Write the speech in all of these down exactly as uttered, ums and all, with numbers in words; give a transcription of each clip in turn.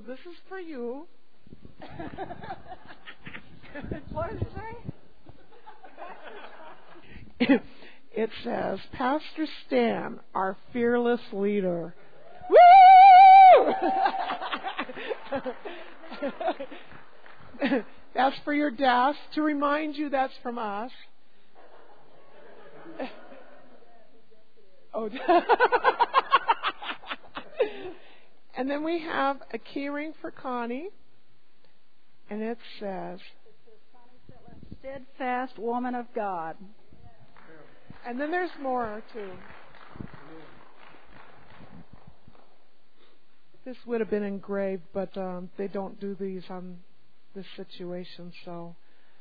This is for you. What does it say? It says, Pastor Stan, our fearless leader. Woo! That's for your desk. To remind you, that's from us. Oh. And then we have a key ring for Connie. And it says, Steadfast woman of God. And then there's more, too. This would have been engraved, but um, they don't do these on this situation, so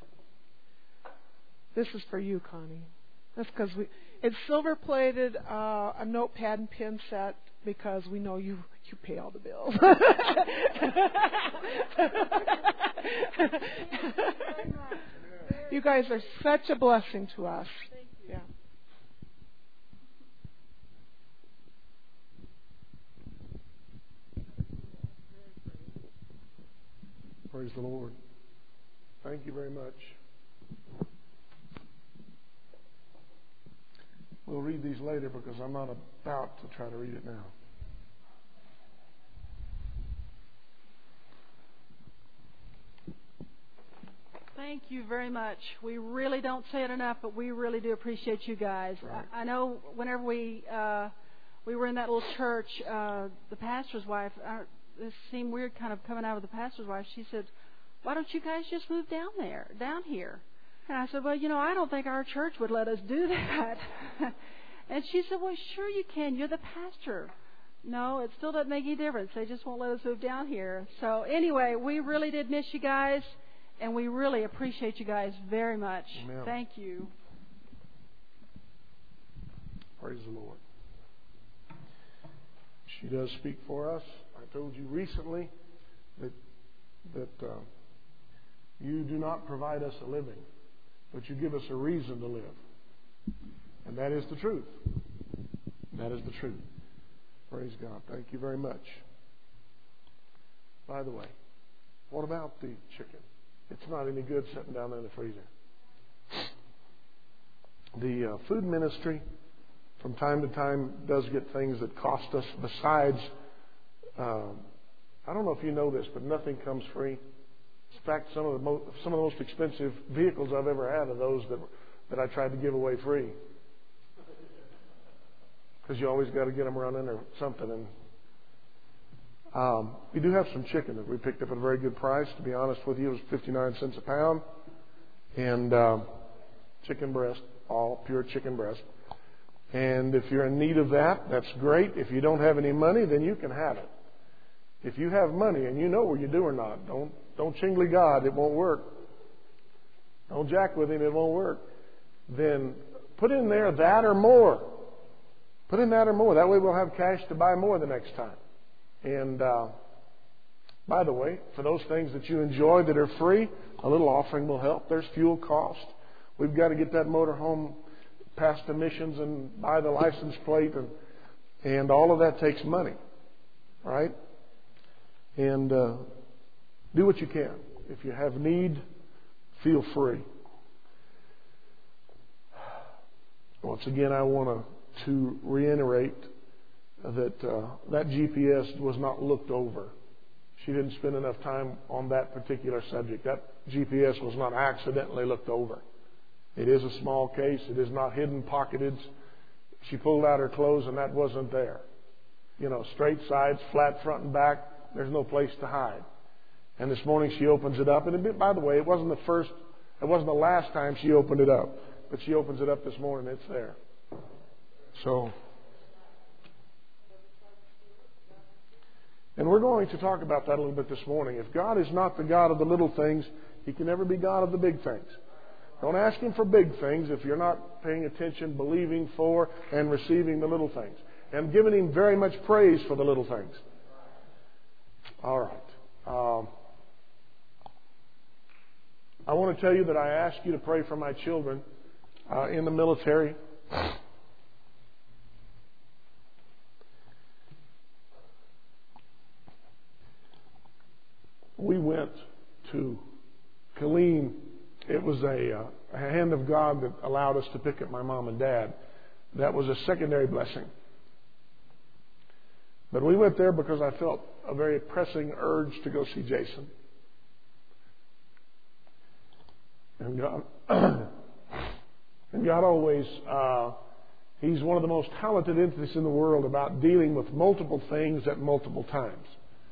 this is for you, Connie. That's because we it's silver plated, uh, a notepad and pin set, because we know you you pay all the bills. You guys are such a blessing to us. Yeah. Praise the Lord. Thank you very much. We'll read these later because I'm not about to try to read it now. Thank you very much. We really don't say it enough, but we really do appreciate you guys. Right. I, I know whenever we uh, we were in that little church, uh, the pastor's wife, uh, this seemed weird kind of coming out of the pastor's wife. She said, why don't you guys just move down there, down here? And I said, well, you know, I don't think our church would let us do that. And she said, well, sure you can. You're the pastor. No, it still doesn't make any difference. They just won't let us move down here. So anyway, we really did miss you guys, and we really appreciate you guys very much. Amen. Thank you. Praise the Lord. She does speak for us. I told you recently that that uh, you do not provide us a living, but you give us a reason to live. And that is the truth. That is the truth. Praise God. Thank you very much. By the way, what about the chicken? It's not any good sitting down there in the freezer. The uh, food ministry from time to time does get things that cost us besides, uh, I don't know if you know this, but nothing comes free. In fact, some of the most, some of the most expensive vehicles I've ever had are those that that I tried to give away free. Because you always got to get them running or something. And um, we do have some chicken that we picked up at a very good price. To be honest with you, it was fifty-nine cents a pound. And um, chicken breast, all pure chicken breast. And if you're in need of that, that's great. If you don't have any money, then you can have it. If you have money and you know what you do or not, don't don't chingly God, it won't work. Don't jack with him, it won't work. Then put in there that or more. Put in that or more. That way we'll have cash to buy more the next time. And uh, by the way, for those things that you enjoy that are free, a little offering will help. There's fuel cost. We've got to get that motorhome past emissions and buy the license plate, and and all of that takes money, right? And uh, do what you can. If you have need, feel free. Once again, I want to to reiterate that uh, that G P S was not looked over. She didn't spend enough time on that particular subject. That G P S was not accidentally looked over. It is a small case. It is not hidden, pocketed. She pulled out her clothes and that wasn't there. You know, straight sides, flat front and back. There's no place to hide. And this morning she opens it up. And it, by the way, it wasn't the first, it wasn't the last time she opened it up. But she opens it up this morning. It's there. So, and we're going to talk about that a little bit this morning. If God is not the God of the little things, He can never be God of the big things. Don't ask Him for big things if you're not paying attention, believing for, and receiving the little things. And giving Him very much praise for the little things. All right. Um, I want to tell you that I asked you to pray for my children uh, in the military. we went to Killeen. It was a, uh, a hand of God that allowed us to pick up my mom and dad. That was a secondary blessing. But we went there because I felt a very pressing urge to go see Jason. And God, and God always, uh, He's one of the most talented entities in the world about dealing with multiple things at multiple times.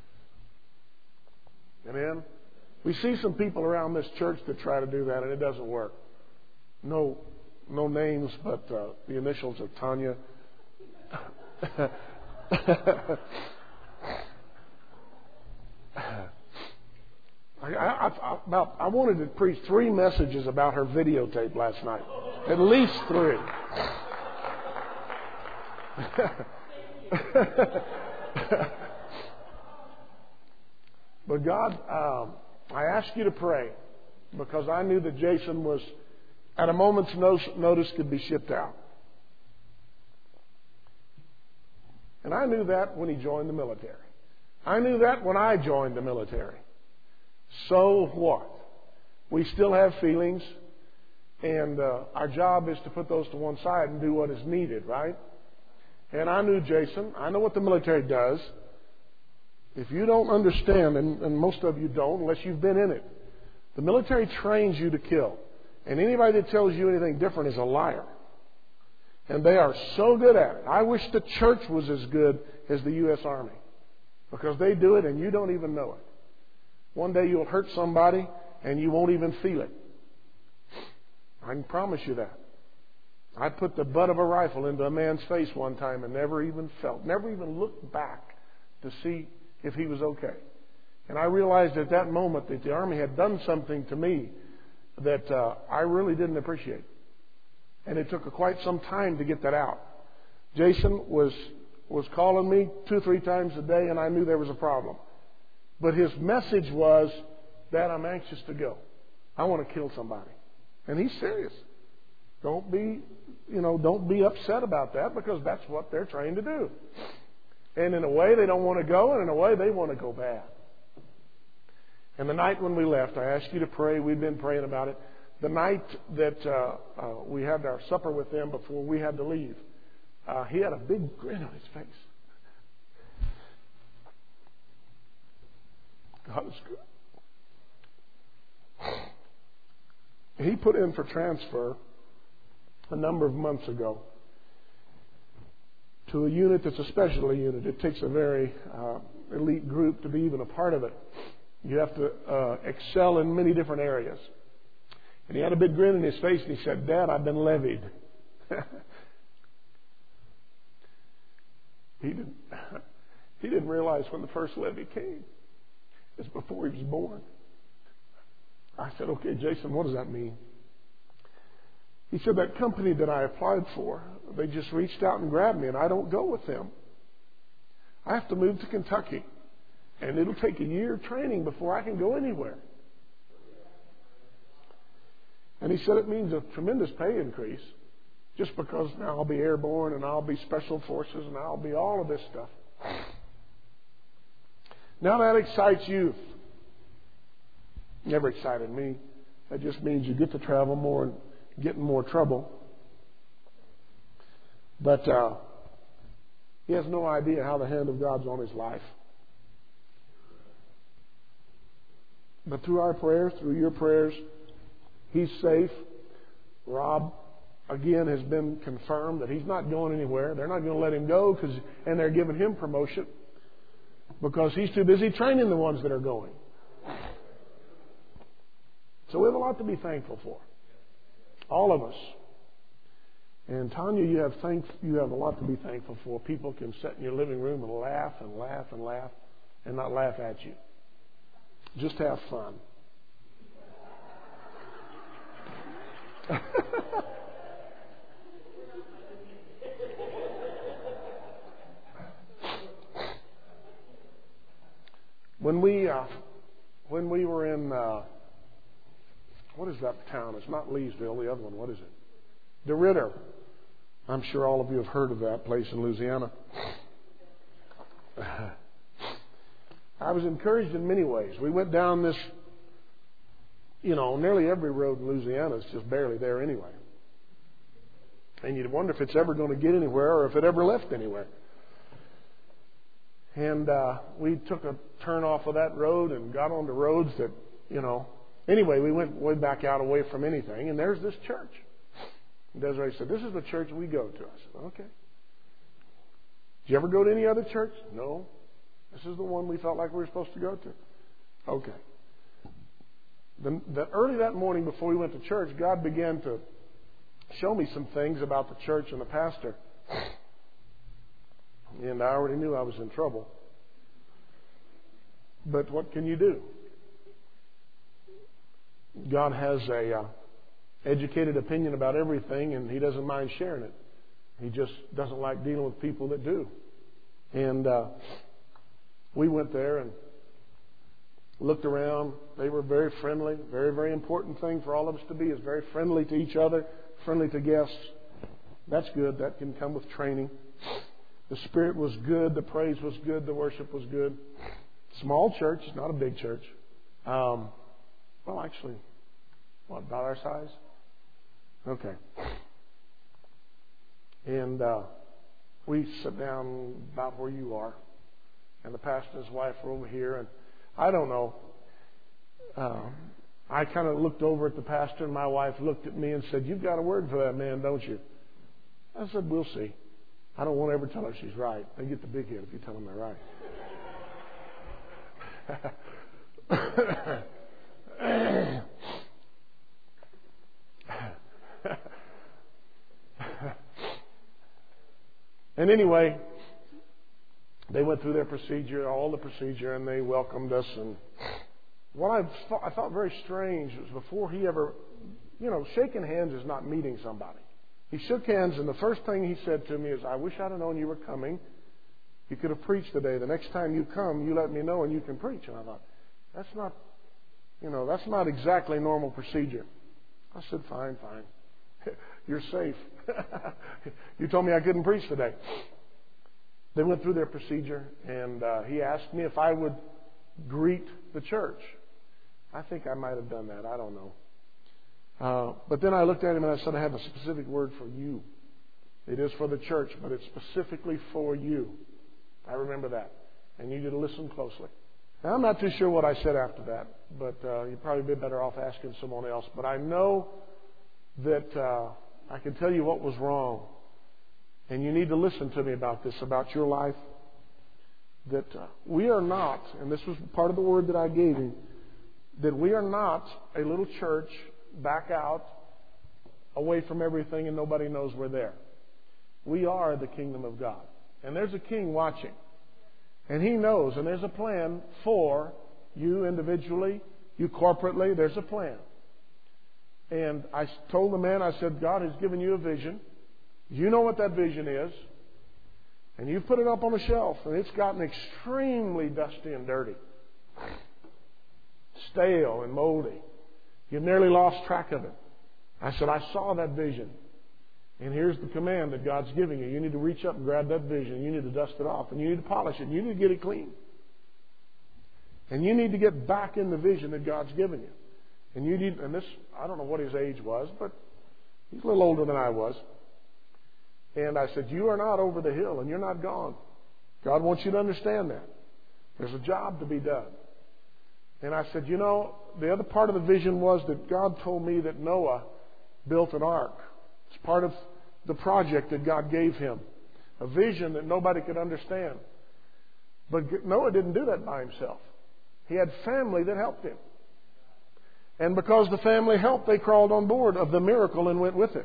Amen? We see some people around this church that try to do that, and it doesn't work. No, no names, but uh, the initials of Tanya. I, I, I, about, I wanted to preach three messages about her videotape last night. At least three. But God, um, I asked you to pray because I knew that Jason was, at a moment's notice, could be shipped out. And I knew that when he joined the military. I knew that when I joined the military. So what? We still have feelings, and uh, our job is to put those to one side and do what is needed, right? And I knew Jason. I know what the military does. If you don't understand, and, and most of you don't unless you've been in it, the military trains you to kill. And anybody that tells you anything different is a liar. And they are so good at it. I wish the church was as good as the U S Army. Because they do it and you don't even know it. One day you'll hurt somebody and you won't even feel it. I can promise you that. I put the butt of a rifle into a man's face one time and never even felt, never even looked back to see if he was okay. And I realized at that moment that the Army had done something to me that uh, I really didn't appreciate. And it took quite some time to get that out. Jason was was calling me two or three times a day, and I knew there was a problem. But his message was, Dad, I'm anxious to go. I want to kill somebody. And he's serious. Don't be, you know, don't be upset about that because that's what they're trained to do. And in a way, they don't want to go, and in a way, they want to go bad. And the night when we left, I asked you to pray. We'd been praying about it. The night that uh, uh, we had our supper with them before we had to leave, uh, he had a big grin on his face. God is good. He put in for transfer a number of months ago to a unit that's a specialty unit. It takes a very uh, elite group to be even a part of it. You have to uh, excel in many different areas. And he had a big grin in his face and he said, Dad, I've been levied. he didn't he didn't realize when the first levy came. It's before he was born. I said, okay, Jason, what does that mean? He said, that company that I applied for, they just reached out and grabbed me, and I don't go with them. I have to move to Kentucky, and it'll take a year of training before I can go anywhere. And he said it means a tremendous pay increase, just because now I'll be airborne, and I'll be special forces, and I'll be all of this stuff. Now that excites youth. Never excited me. That just means you get to travel more and get in more trouble. But uh, he has no idea how the hand of God's on his life. But through our prayers, through your prayers, he's safe. Rob, again, has been confirmed that he's not going anywhere. They're not going to let him go, because, and they're giving him promotion because he's too busy training the ones that are going. So we have a lot to be thankful for. All of us. And Tanya, you have thank, you have a lot to be thankful for. People can sit in your living room and laugh and laugh and laugh and not laugh at you. Just have fun. when we uh, when we were in uh, what is that town? It's not Leesville. The other one. What is it? DeRidder. I'm sure all of you have heard of that place in Louisiana. I was encouraged in many ways. We went down this, you know, nearly every road in Louisiana is just barely there anyway. And you'd wonder if it's ever going to get anywhere or if it ever left anywhere. And uh, we took a turn off of that road and got onto roads that, you know. Anyway, we went way back out away from anything, and there's this church. And Desiree said, "This is the church we go to." I said, "Okay." "Did you ever go to any other church?" "No. This is the one we felt like we were supposed to go to." "Okay." The, the, early that morning before we went to church, God began to show me some things about the church and the pastor. And I already knew I was in trouble. But what can you do? God has a uh, educated opinion about everything, and He doesn't mind sharing it. He just doesn't like dealing with people that do. And uh, we went there and looked around. They were very friendly. Very, very important thing for all of us to be is very friendly to each other, friendly to guests. That's good. That can come with training. The spirit was good. The praise was good. The worship was good. Small church, not a big church. Um, well, actually, what, about our size? Okay. And uh, we sat down about where you are. And the pastor and his wife were over here. And I don't know. Um, I kind of looked over at the pastor, and my wife looked at me and said, "You've got a word for that man, don't you?" I said, "We'll see." I don't want to ever tell her she's right. They get the big head if you tell them they're right. And anyway, they went through their procedure, all the procedure, and they welcomed us. And what I thought, I thought very strange was before he ever, you know, shaking hands is not meeting somebody. He shook hands, and the first thing he said to me is, "I wish I'd have known you were coming. You could have preached today. The next time you come, you let me know and you can preach." And I thought, that's not, you know, that's not exactly normal procedure. I said, "Fine, fine. You're safe. You told me I couldn't preach today." They went through their procedure, and uh, he asked me if I would greet the church. I think I might have done that. I don't know. Uh, but then I looked at him and I said, "I have a specific word for you. It is for the church, but it's specifically for you." I remember that. And you need to listen closely. Now, I'm not too sure what I said after that, but uh, you'd probably be better off asking someone else. But I know that uh, I can tell you what was wrong. And you need to listen to me about this, about your life. That uh, we are not, and this was part of the word that I gave you, that we are not a little church back out, away from everything, and nobody knows we're there. We are the kingdom of God. And there's a king watching. And He knows, and there's a plan for you individually, you corporately, there's a plan. And I told the man, I said, "God has given you a vision. You know what that vision is. And you've put it up on a shelf, and it's gotten extremely dusty and dirty. Stale and moldy. You've nearly lost track of it." I said, "I saw that vision. And here's the command that God's giving you. You need to reach up and grab that vision. You need to dust it off. And you need to polish it. And you need to get it clean. And you need to get back in the vision that God's given you. And you need, and this, I don't know what his age was, but he's a little older than I was. And I said, "You are not over the hill and you're not gone. God wants you to understand that. There's a job to be done." And I said, "You know, the other part of the vision was that God told me that Noah built an ark. It's part of the project that God gave him. A vision that nobody could understand. But Noah didn't do that by himself. He had family that helped him. And because the family helped, they crawled on board of the miracle and went with it."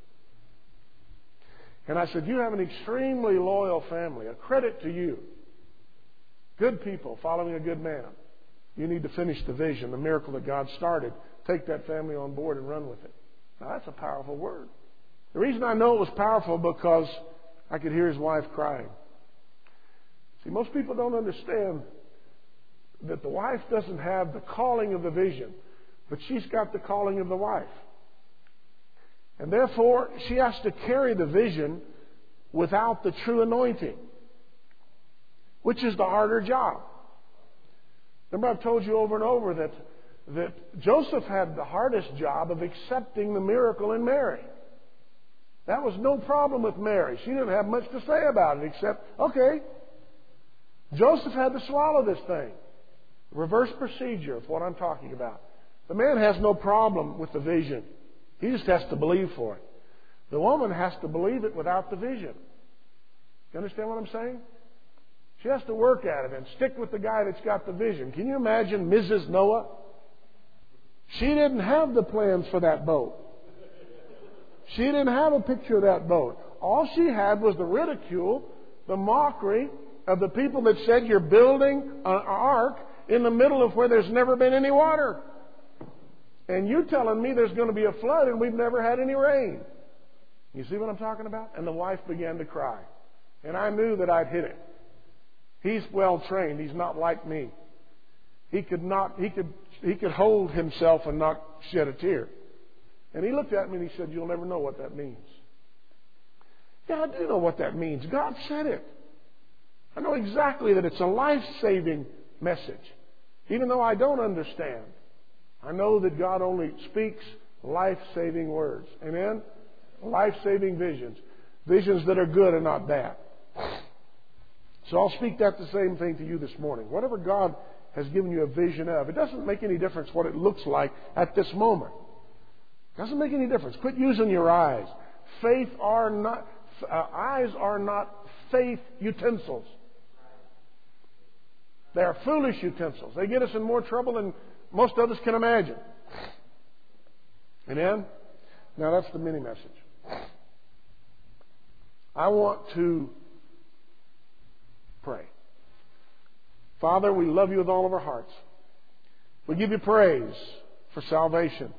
And I said, "You have an extremely loyal family, a credit to you. Good people following a good man. You need to finish the vision, the miracle that God started. Take that family on board and run with it." Now, that's a powerful word. The reason I know it was powerful because I could hear his wife crying. See, most people don't understand that the wife doesn't have the calling of the vision, but she's got the calling of the wife. And therefore, she has to carry the vision without the true anointing, which is the harder job. Remember, I've told you over and over that, that Joseph had the hardest job of accepting the miracle in Mary. That was no problem with Mary. She didn't have much to say about it except, okay, Joseph had to swallow this thing. Reverse procedure of what I'm talking about. The man has no problem with the vision. He just has to believe for it. The woman has to believe it without the vision. You understand what I'm saying? She has to work at it and stick with the guy that's got the vision. Can you imagine Missus Noah? She didn't have the plans for that boat. She didn't have a picture of that boat. All she had was the ridicule, the mockery of the people that said you're building an ark in the middle of where there's never been any water. And you're telling me there's going to be a flood and we've never had any rain. You see what I'm talking about? And the wife began to cry. And I knew that I'd hit it. He's well trained. He's not like me. He could not, he could, he could hold himself and not shed a tear. And he looked at me and he said, "You'll never know what that means." Yeah, I do know what that means. God said it. I know exactly that it's a life-saving message. Even though I don't understand, I know that God only speaks life-saving words. Amen? Life-saving visions. Visions that are good and not bad. So I'll speak that the same thing to you this morning. Whatever God has given you a vision of, it doesn't make any difference what it looks like at this moment. It doesn't make any difference. Quit using your eyes. Faith are not, uh, eyes are not faith utensils. They are foolish utensils. They get us in more trouble than most of us can imagine. Amen? Now that's the mini message. I want to pray. Father, we love you with all of our hearts. We give you praise for salvation.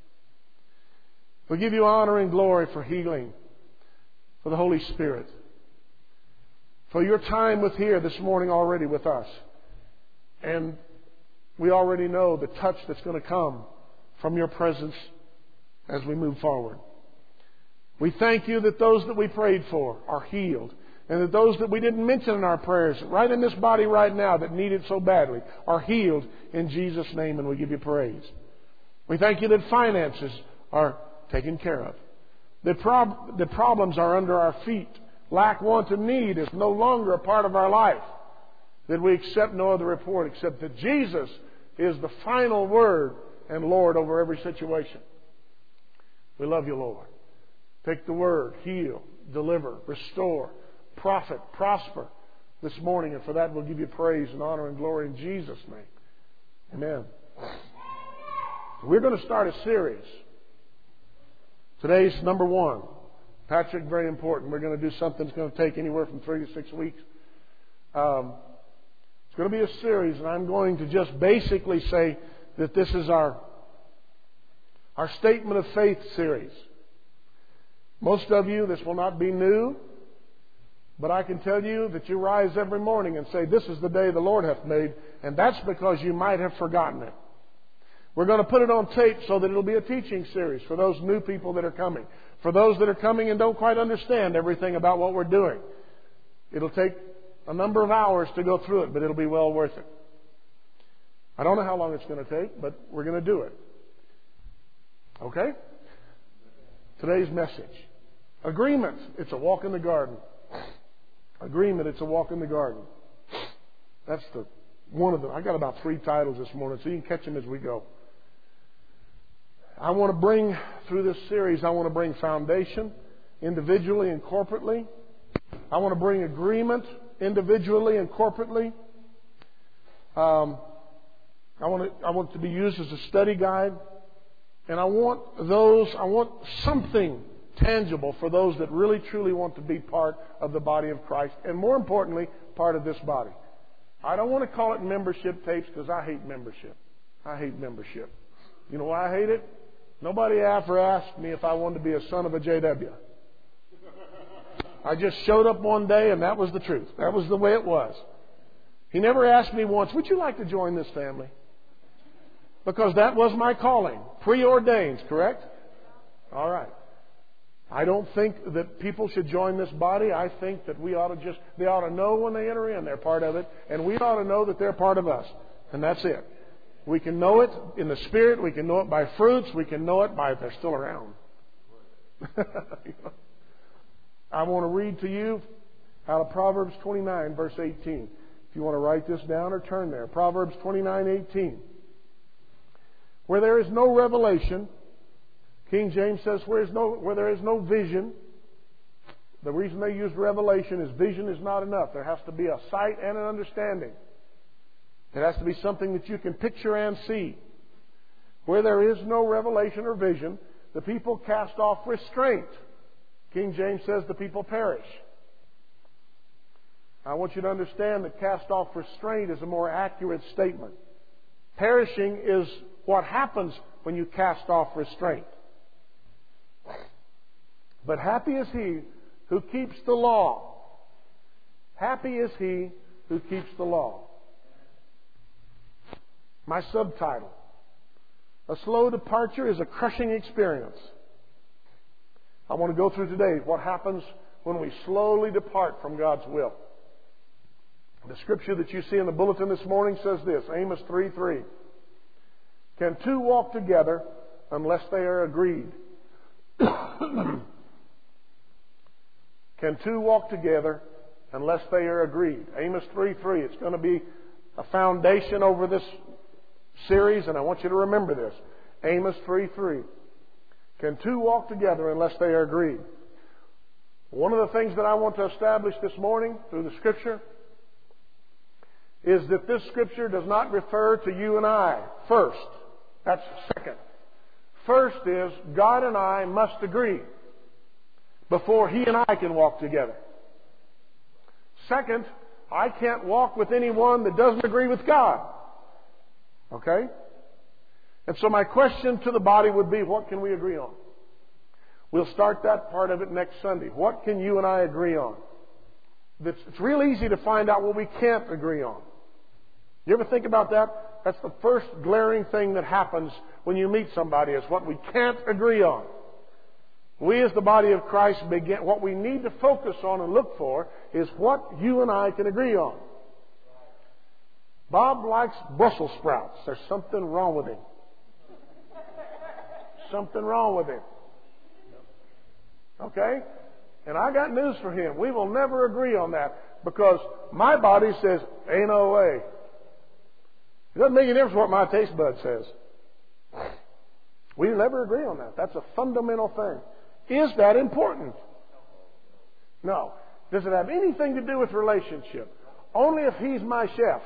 We give you honor and glory for healing, for the Holy Spirit, for your time with here this morning already with us. And we already know the touch that's going to come from your presence as we move forward. We thank you that those that we prayed for are healed, and that those that we didn't mention in our prayers, right in this body right now that need it so badly, are healed in Jesus' name, and we give you praise. We thank you that finances are taken care of. The, prob- the problems are under our feet. Lack, want, and need is no longer a part of our life. That we accept no other report except that Jesus is the final word and Lord over every situation. We love you, Lord. Take the word, heal, deliver, restore, profit, prosper this morning. And for that we'll give you praise and honor and glory in Jesus' name. Amen. We're going to start a series. Today's number one. Patrick, very important. We're going to do something that's going to take anywhere from three to six weeks. Um, it's going to be a series, and I'm going to just basically say that this is our, our Statement of Faith series. Most of you, this will not be new, but I can tell you that you rise every morning and say, "This is the day the Lord hath made," and that's because you might have forgotten it. We're going to put it on tape so that it'll be a teaching series for those new people that are coming. For those that are coming and don't quite understand everything about what we're doing. It'll take a number of hours to go through it, but it'll be well worth it. I don't know how long it's going to take, but we're going to do it. Okay? Today's message. Agreement. It's a walk in the garden. Agreement. It's a walk in the garden. That's the one of them. I got about three titles this morning, so you can catch them as we go. I want to bring, through this series, I want to bring foundation individually and corporately. I want to bring agreement individually and corporately. Um, I want it, I want it to be used as a study guide. And I want those, I want something tangible for those that really truly want to be part of the body of Christ. And more importantly, part of this body. I don't want to call it membership tapes because I hate membership. I hate membership. You know why I hate it? Nobody ever asked me if I wanted to be a son of a J W. I just showed up one day and that was the truth. That was the way it was. He never asked me once, "Would you like to join this family?" Because that was my calling. Preordained, correct? All right. I don't think that people should join this body. I think that we ought to just, they ought to know when they enter in they're part of it. And we ought to know that they're part of us. And that's it. We can know it in the Spirit. We can know it by fruits. We can know it by if they're still around. I want to read to you out of Proverbs twenty-nine, verse eighteen. If you want to write this down or turn there. Proverbs twenty-nine, eighteen. Where there is no revelation, King James says, where, is no, where there is no vision. The reason they used revelation is vision is not enough. There has to be a sight and an understanding. It has to be something that you can picture and see. Where there is no revelation or vision, the people cast off restraint. King James says the people perish. I want you to understand that cast off restraint is a more accurate statement. Perishing is what happens when you cast off restraint. But happy is he who keeps the law. Happy is he who keeps the law. My subtitle: a slow departure is a crushing experience. I want to go through today what happens when we slowly depart from God's will. The scripture that you see in the bulletin this morning says this, Amos three three. Can two walk together unless they are agreed? Can two walk together unless they are agreed? Amos three three. It's going to be a foundation over this series, and I want you to remember this. Amos three three. Can two walk together unless they are agreed? One of the things that I want to establish this morning through the Scripture is that this Scripture does not refer to you and I first. That's second. First is God and I must agree before He and I can walk together. Second, I can't walk with anyone that doesn't agree with God. Okay? And so my question to the body would be, what can we agree on? We'll start that part of it next Sunday. What can you and I agree on? It's, it's real easy to find out what we can't agree on. You ever think about that? That's the first glaring thing that happens when you meet somebody, is what we can't agree on. We as the body of Christ begin, what we need to focus on and look for is what you and I can agree on. Bob likes Brussels sprouts. There's something wrong with him. Something wrong with him. Okay? And I got news for him. We will never agree on that because my body says, ain't no way. It doesn't make any difference what my taste bud says. We never agree on that. That's a fundamental thing. Is that important? No. Does it have anything to do with relationship? Only if he's my chef.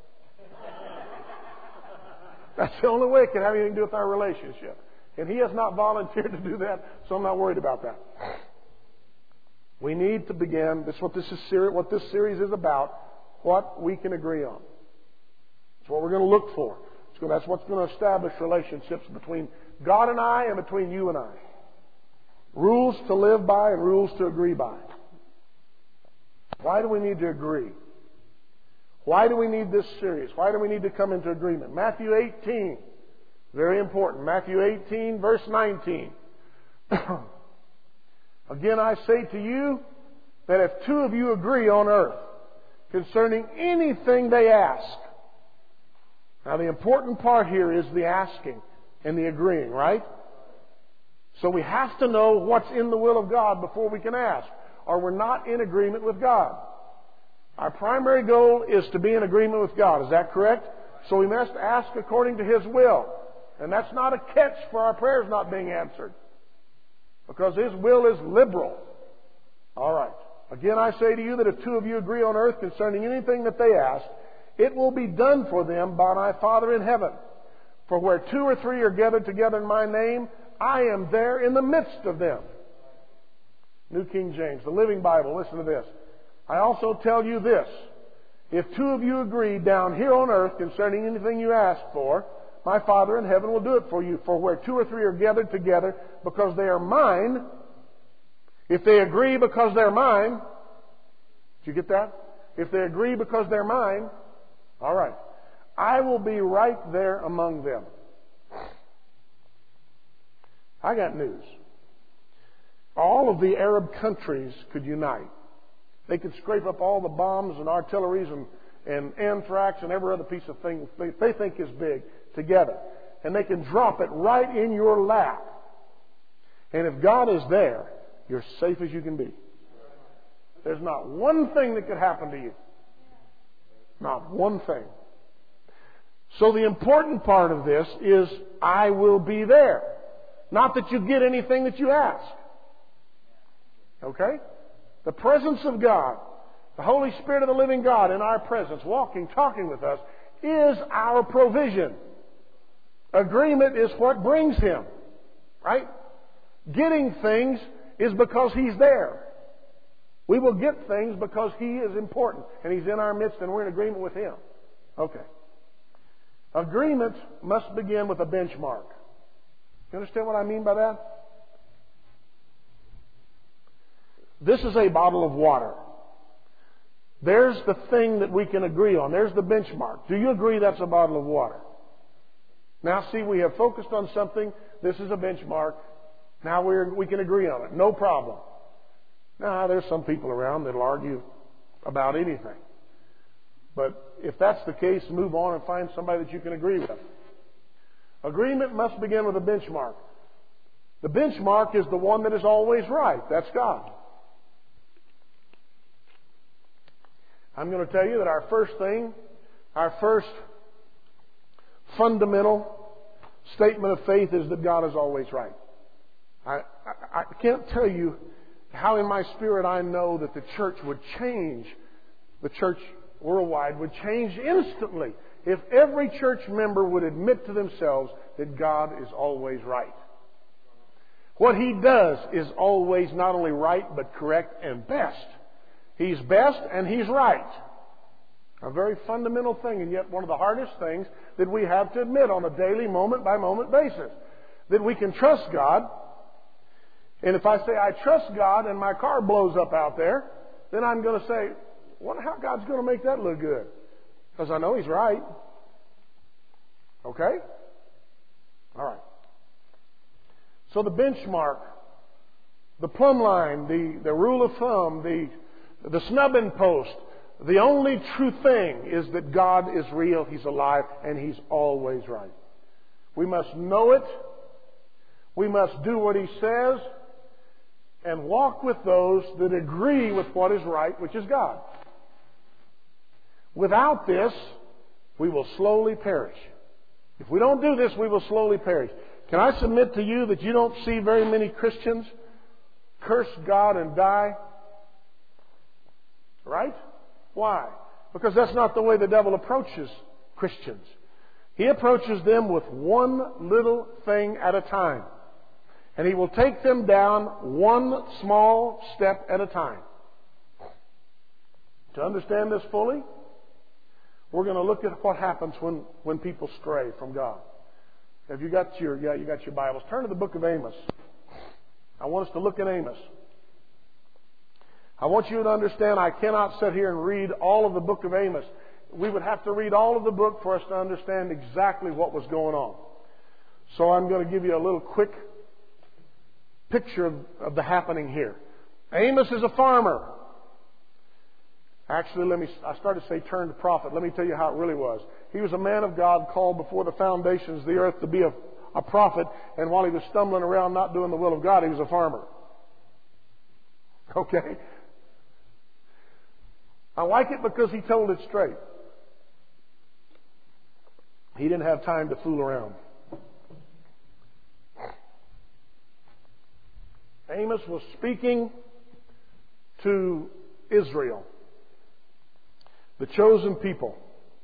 That's the only way it can have anything to do with our relationship. And he has not volunteered to do that, so I'm not worried about that. We need to begin. This is what this is what this series is about. What we can agree on. That's what we're going to look for. That's what's going to establish relationships between God and I and between you and I. Rules to live by and rules to agree by. Why do we need to agree? Why do we need this series? Why do we need to come into agreement? Matthew eighteen. Very important. Matthew eighteen, verse nineteen. Again, I say to you that if two of you agree on earth concerning anything they ask. Now, the important part here is the asking and the agreeing, right? So we have to know what's in the will of God before we can ask, or we're not in agreement with God. Our primary goal is to be in agreement with God. Is that correct? So we must ask according to His will. And that's not a catch for our prayers not being answered. Because His will is liberal. All right. Again, I say to you that if two of you agree on earth concerning anything that they ask, it will be done for them by my Father in heaven. For where two or three are gathered together in my name, I am there in the midst of them. New King James, the Living Bible, listen to this. I also tell you this. If two of you agree down here on earth concerning anything you ask for, my Father in heaven will do it for you. For where two or three are gathered together because they are mine, if they agree because they're mine, did you get that? If they agree because they're mine, all right, I will be right there among them. I got news. All of the Arab countries could unite. They could scrape up all the bombs and artilleries and, and anthrax and every other piece of thing they, they think is big together. And they can drop it right in your lap. And if God is there, you're safe as you can be. There's not one thing that could happen to you. Not one thing. So the important part of this is, I will be there. Not that you get anything that you ask. Okay? The presence of God, the Holy Spirit of the living God in our presence, walking, talking with us, is our provision. Agreement is what brings Him. Right? Getting things is because He's there. We will get things because He is important and He's in our midst and we're in agreement with Him. Okay. Agreement must begin with a benchmark. You understand what I mean by that? This is a bottle of water. There's the thing that we can agree on. There's the benchmark. Do you agree that's a bottle of water? Now see, we have focused on something. This is a benchmark. Now we're, we can agree on it. No problem. Now, there's some people around that'll argue about anything. But if that's the case, move on and find somebody that you can agree with. Agreement must begin with a benchmark. The benchmark is the one that is always right. That's God. I'm going to tell you that our first thing, our first fundamental statement of faith is that God is always right. I, I, I can't tell you how in my spirit I know that the church would change, the church worldwide would change instantly if every church member would admit to themselves that God is always right. What He does is always not only right, but correct and best. He's best and He's right. A very fundamental thing, and yet one of the hardest things that we have to admit on a daily, moment-by-moment basis. That we can trust God. And if I say I trust God and my car blows up out there, then I'm going to say, wonder how God's going to make that look good. Because I know He's right. Okay? All right. So the benchmark, the plumb line, the, the rule of thumb, the, the snubbing post, the only true thing is that God is real, He's alive, and He's always right. We must know it. We must do what He says. And walk with those that agree with what is right, which is God. Without this, we will slowly perish. If we don't do this, we will slowly perish. Can I submit to you that you don't see very many Christians curse God and die? Right? Why? Because that's not the way the devil approaches Christians. He approaches them with one little thing at a time. And he will take them down one small step at a time. To understand this fully, we're going to look at what happens when, when people stray from God. Have you got your yeah, you got your Bibles? Turn to the book of Amos. I want us to look at Amos. I want you to understand I cannot sit here and read all of the book of Amos. We would have to read all of the book for us to understand exactly what was going on. So I'm going to give you a little quick picture of, of the happening here. Amos is a farmer. Actually, let me, I started to say turn to prophet. Let me tell you how it really was. He was a man of God called before the foundations of the earth to be a, a prophet. And while he was stumbling around not doing the will of God, he was a farmer. Okay? I like it because he told it straight. He didn't have time to fool around. Amos was speaking to Israel, the chosen people.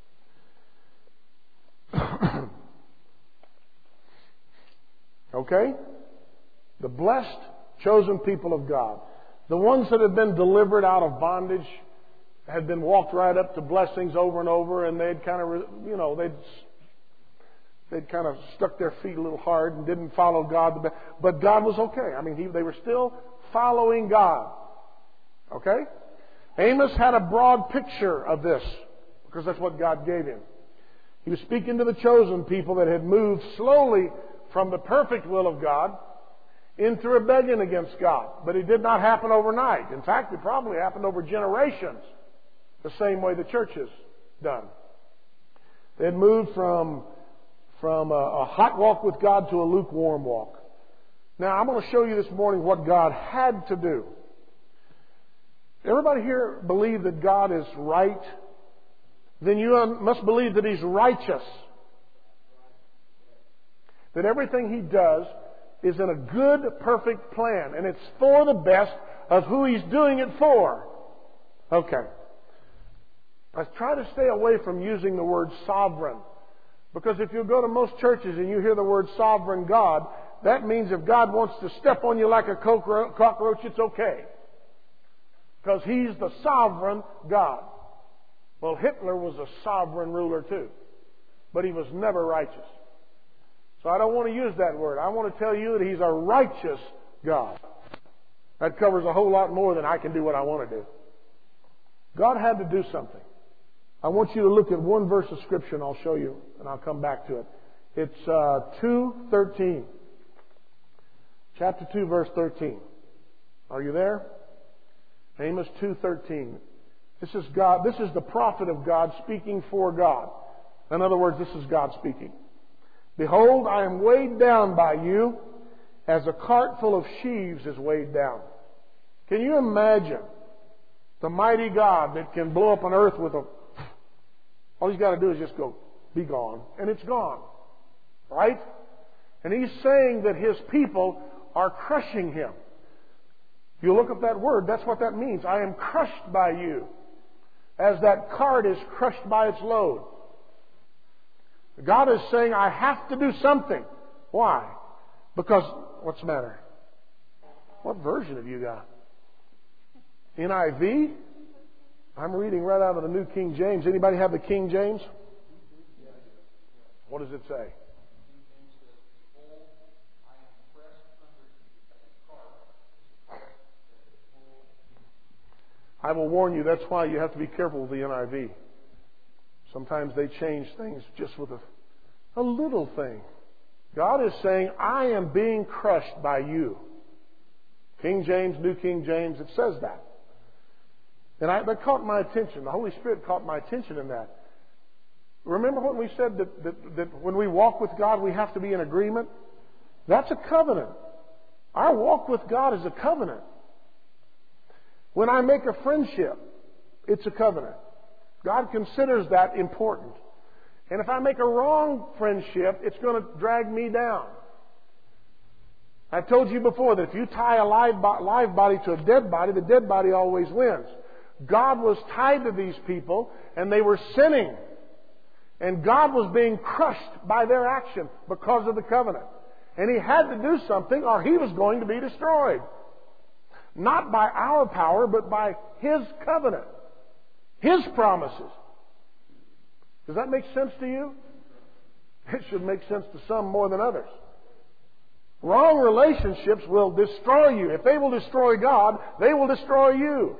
Okay? The blessed, chosen people of God. The ones that had been delivered out of bondage, had been walked right up to blessings over and over, and they'd kind of, you know, they'd they'd kind of stuck their feet a little hard and didn't follow God. But God was okay. I mean, he, they were still following God. Okay? Amos had a broad picture of this, because that's what God gave him. He was speaking to the chosen people that had moved slowly from the perfect will of God into rebellion against God. But it did not happen overnight. In fact, it probably happened over generations, the same way the church is done. They had moved from, from a, a hot walk with God to a lukewarm walk. Now, I'm going to show you this morning what God had to do. Everybody here believe that God is right? Then you must believe that He's righteous. That everything He does is in a good, perfect plan. And it's for the best of who He's doing it for. Okay. I try to stay away from using the word sovereign. Because if you go to most churches and you hear the word sovereign God, that means if God wants to step on you like a cockroach, it's okay. Because He's the sovereign God. Well, Hitler was a sovereign ruler too. But he was never righteous. So I don't want to use that word. I want to tell you that He's a righteous God. That covers a whole lot more than I can do what I want to do. God had to do something. I want you to look at one verse of Scripture, and I'll show you, and I'll come back to it. It's uh, two thirteen. Chapter two, verse thirteen. Are you there? Amos two thirteen. This is God. This is the prophet of God speaking for God. In other words, this is God speaking. Behold, I am weighed down by you, as a cart full of sheaves is weighed down. Can you imagine the mighty God that can blow up an earth with a... All He's got to do is just go, be gone, and it's gone. Right? And He's saying that His people are crushing Him. If you look up that word, that's what that means. I am crushed by you, as that cart is crushed by its load. God is saying, I have to do something. Why? Because, what's the matter? What version have you got? N I V? I'm reading right out of the New King James. Anybody have the King James? What does it say? I will warn you, that's why you have to be careful with the N I V. Sometimes they change things just with a, a little thing. God is saying, I am being crushed by you. King James, New King James, it says that. And I, that caught my attention. The Holy Spirit caught my attention in that. Remember when we said that, that, that when we walk with God, we have to be in agreement? That's a covenant. Our walk with God is a covenant. When I make a friendship, it's a covenant. God considers that important. And if I make a wrong friendship, it's going to drag me down. I've told you before that if you tie a live, bo- live body to a dead body, the dead body always wins. God was tied to these people, and they were sinning. And God was being crushed by their action because of the covenant. And He had to do something, or He was going to be destroyed. Not by our power, but by His covenant. His promises. Does that make sense to you? It should make sense to some more than others. Wrong relationships will destroy you. If they will destroy God, they will destroy you.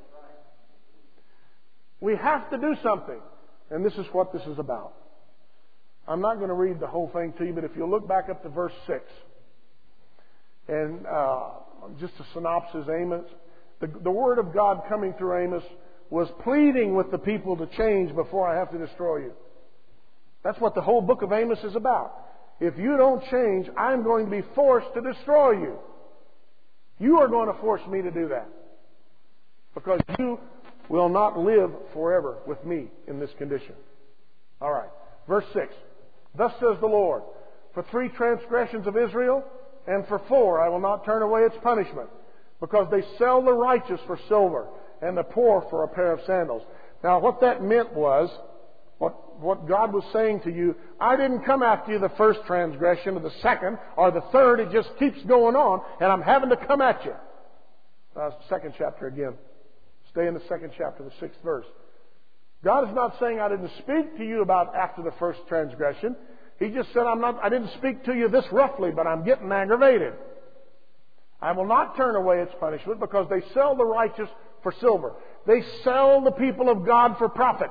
We have to do something. And this is what this is about. I'm not going to read the whole thing to you, but if you look back up to verse six, and uh, just a synopsis, Amos, the, the Word of God coming through Amos was pleading with the people to change before I have to destroy you. That's what the whole book of Amos is about. If you don't change, I'm going to be forced to destroy you. You are going to force me to do that. Because you will not live forever with me in this condition. All right. Verse six. Thus says the Lord, for three transgressions of Israel, and for four I will not turn away its punishment, because they sell the righteous for silver, and the poor for a pair of sandals. Now what that meant was, what, what God was saying to you, I didn't come after you the first transgression, or the second, or the third. It just keeps going on, and I'm having to come at you. Uh, second chapter again. Stay in the second chapter, the sixth verse. God is not saying I didn't speak to you about after the first transgression. He just said I'm not, I didn't speak to you this roughly, but I'm getting aggravated. I will not turn away its punishment, because they sell the righteous for silver. They sell the people of God for profit.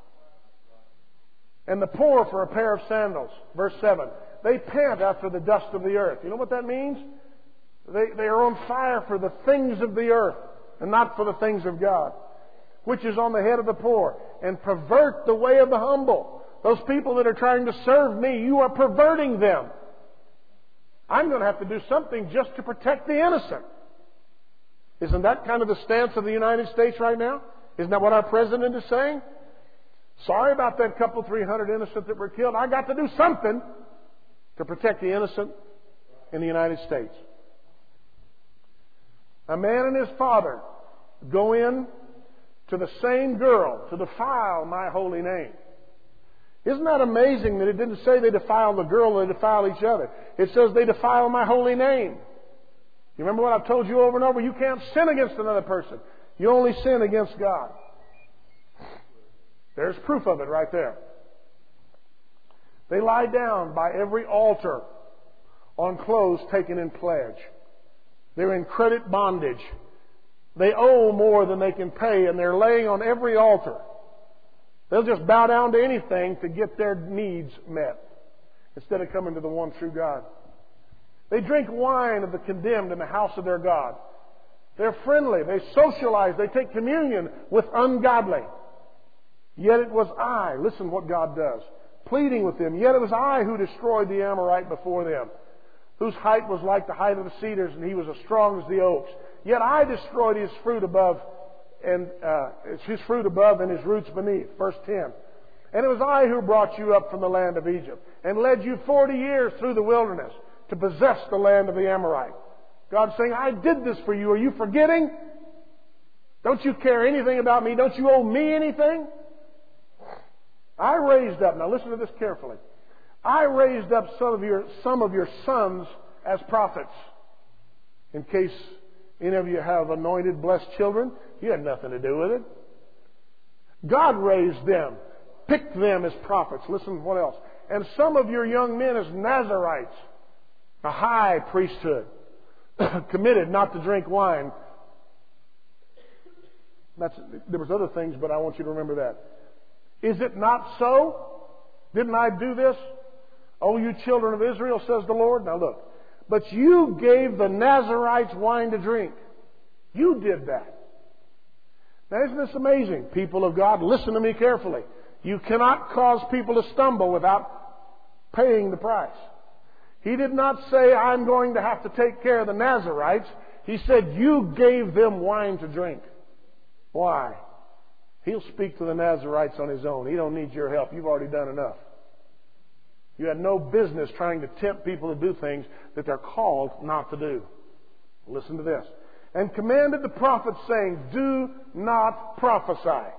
And the poor for a pair of sandals. Verse seven. They pant after the dust of the earth. You know what that means? They, they are on fire for the things of the earth and not for the things of God. which is on the head of the poor, and pervert the way of the humble. Those people that are trying to serve me, you are perverting them. I'm going to have to do something just to protect the innocent. Isn't that kind of the stance of the United States right now? Isn't that what our president is saying? Sorry about that couple, three hundred innocent that were killed. I got to do something to protect the innocent in the United States. A man and his father go in to the same girl to defile my holy name. Isn't that amazing that it didn't say they defile the girl, they defile each other. It says they defile my holy name. You remember what I've told you over and over? You can't sin against another person. You only sin against God. There's proof of it right there. They lie down by every altar on clothes taken in pledge. They're in credit bondage. They owe more than they can pay, and they're laying on every altar. They'll just bow down to anything to get their needs met instead of coming to the one true God. They drink wine of the condemned in the house of their God. They're friendly. They socialize. They take communion with ungodly. Yet it was I, listen what God does, pleading with them. Yet it was I who destroyed the Amorite before them, whose height was like the height of the cedars, and he was as strong as the oaks. Yet I destroyed his fruit above, and uh, his fruit above and his roots beneath. Verse ten. And it was I who brought you up from the land of Egypt, and led you forty years through the wilderness to possess the land of the Amorite. God's saying, I did this for you. Are you forgetting? Don't you care anything about me? Don't you owe me anything? I raised up, now listen to this carefully. I raised up some of your, some of your sons as prophets. In case any of you have anointed, blessed children, you had nothing to do with it. God raised them, picked them as prophets. Listen, what else? And some of your young men as Nazarites, a high priesthood, committed not to drink wine. That's, there was other things, but I want you to remember that. Is it not so? Didn't I do this? O you children of Israel, says the Lord. Now look. But you gave the Nazarites wine to drink. You did that. Now isn't this amazing? People of God, listen to me carefully. You cannot cause people to stumble without paying the price. He did not say, I'm going to have to take care of the Nazarites. He said, you gave them wine to drink. Why? He'll speak to the Nazarites on his own. He don't need your help. You've already done enough. You had no business trying to tempt people to do things that they're called not to do. Listen to this. And commanded the prophets, saying, do not prophesy.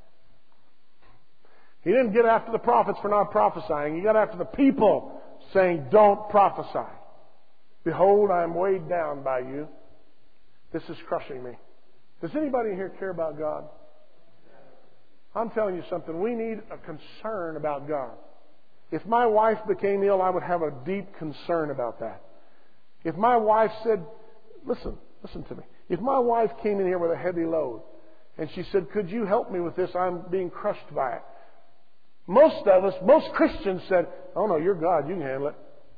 He didn't get after the prophets for not prophesying. He got after the people, saying, don't prophesy. Behold, I am weighed down by you. This is crushing me. Does anybody here care about God? I'm telling you something. We need a concern about God. If my wife became ill, I would have a deep concern about that. If my wife said, listen, listen to me. If my wife came in here with a heavy load and she said, could you help me with this? I'm being crushed by it. Most of us, most Christians said, oh no, you're God. You can handle it.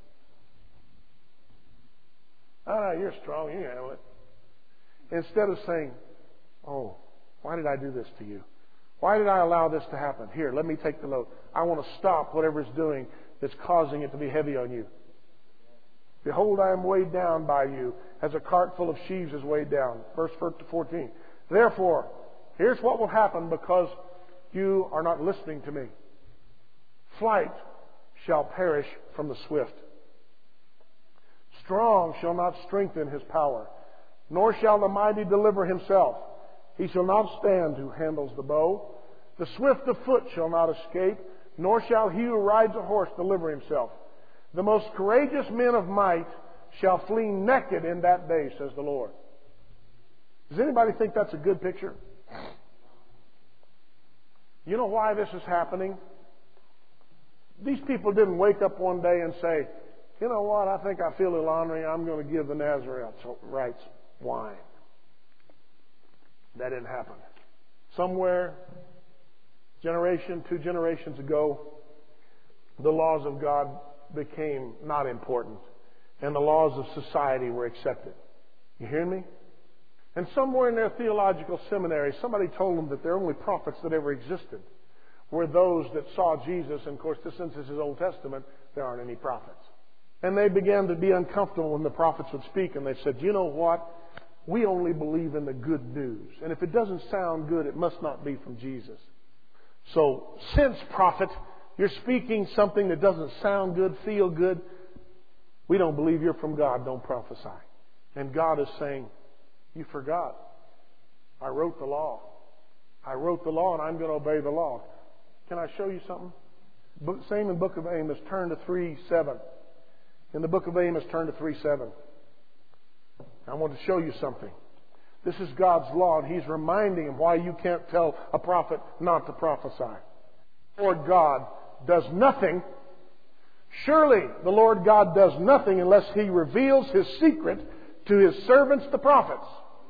Oh no, you're strong. You can handle it. Instead of saying, oh, why did I do this to you? Why did I allow this to happen? Here, let me take the load. I want to stop whatever it's doing that's causing it to be heavy on you. Behold, I am weighed down by you as a cart full of sheaves is weighed down. Verse fourteen. Therefore, here's what will happen because you are not listening to me. Flight shall perish from the swift. Strong shall not strengthen his power, nor shall the mighty deliver himself. He shall not stand who handles the bow. The swift of foot shall not escape, nor shall he who rides a horse deliver himself. The most courageous men of might shall flee naked in that day, says the Lord. Does anybody think that's a good picture? You know why this is happening? These people didn't wake up one day and say, you know what, I think I feel a little ornery. I'm going to give the Nazarites wine. That didn't happen. Somewhere, generation, two generations ago, the laws of God became not important, and the laws of society were accepted. You hear me? And somewhere in their theological seminary, somebody told them that the only prophets that ever existed were those that saw Jesus. And of course, since this is Old Testament, there aren't any prophets. And they began to be uncomfortable when the prophets would speak. And they said, you know what? We only believe in the good news. And if it doesn't sound good, it must not be from Jesus. So, since, prophet, you're speaking something that doesn't sound good, feel good, we don't believe you're from God. Don't prophesy. And God is saying, you forgot. I wrote the law. I wrote the law and I'm going to obey the law. Can I show you something? Same in the book of Amos. Turn to three seven. In the book of Amos, turn to three seven. I want to show you something. This is God's law, and He's reminding him why you can't tell a prophet not to prophesy. The Lord God does nothing. Surely the Lord God does nothing unless He reveals His secret to His servants, the prophets.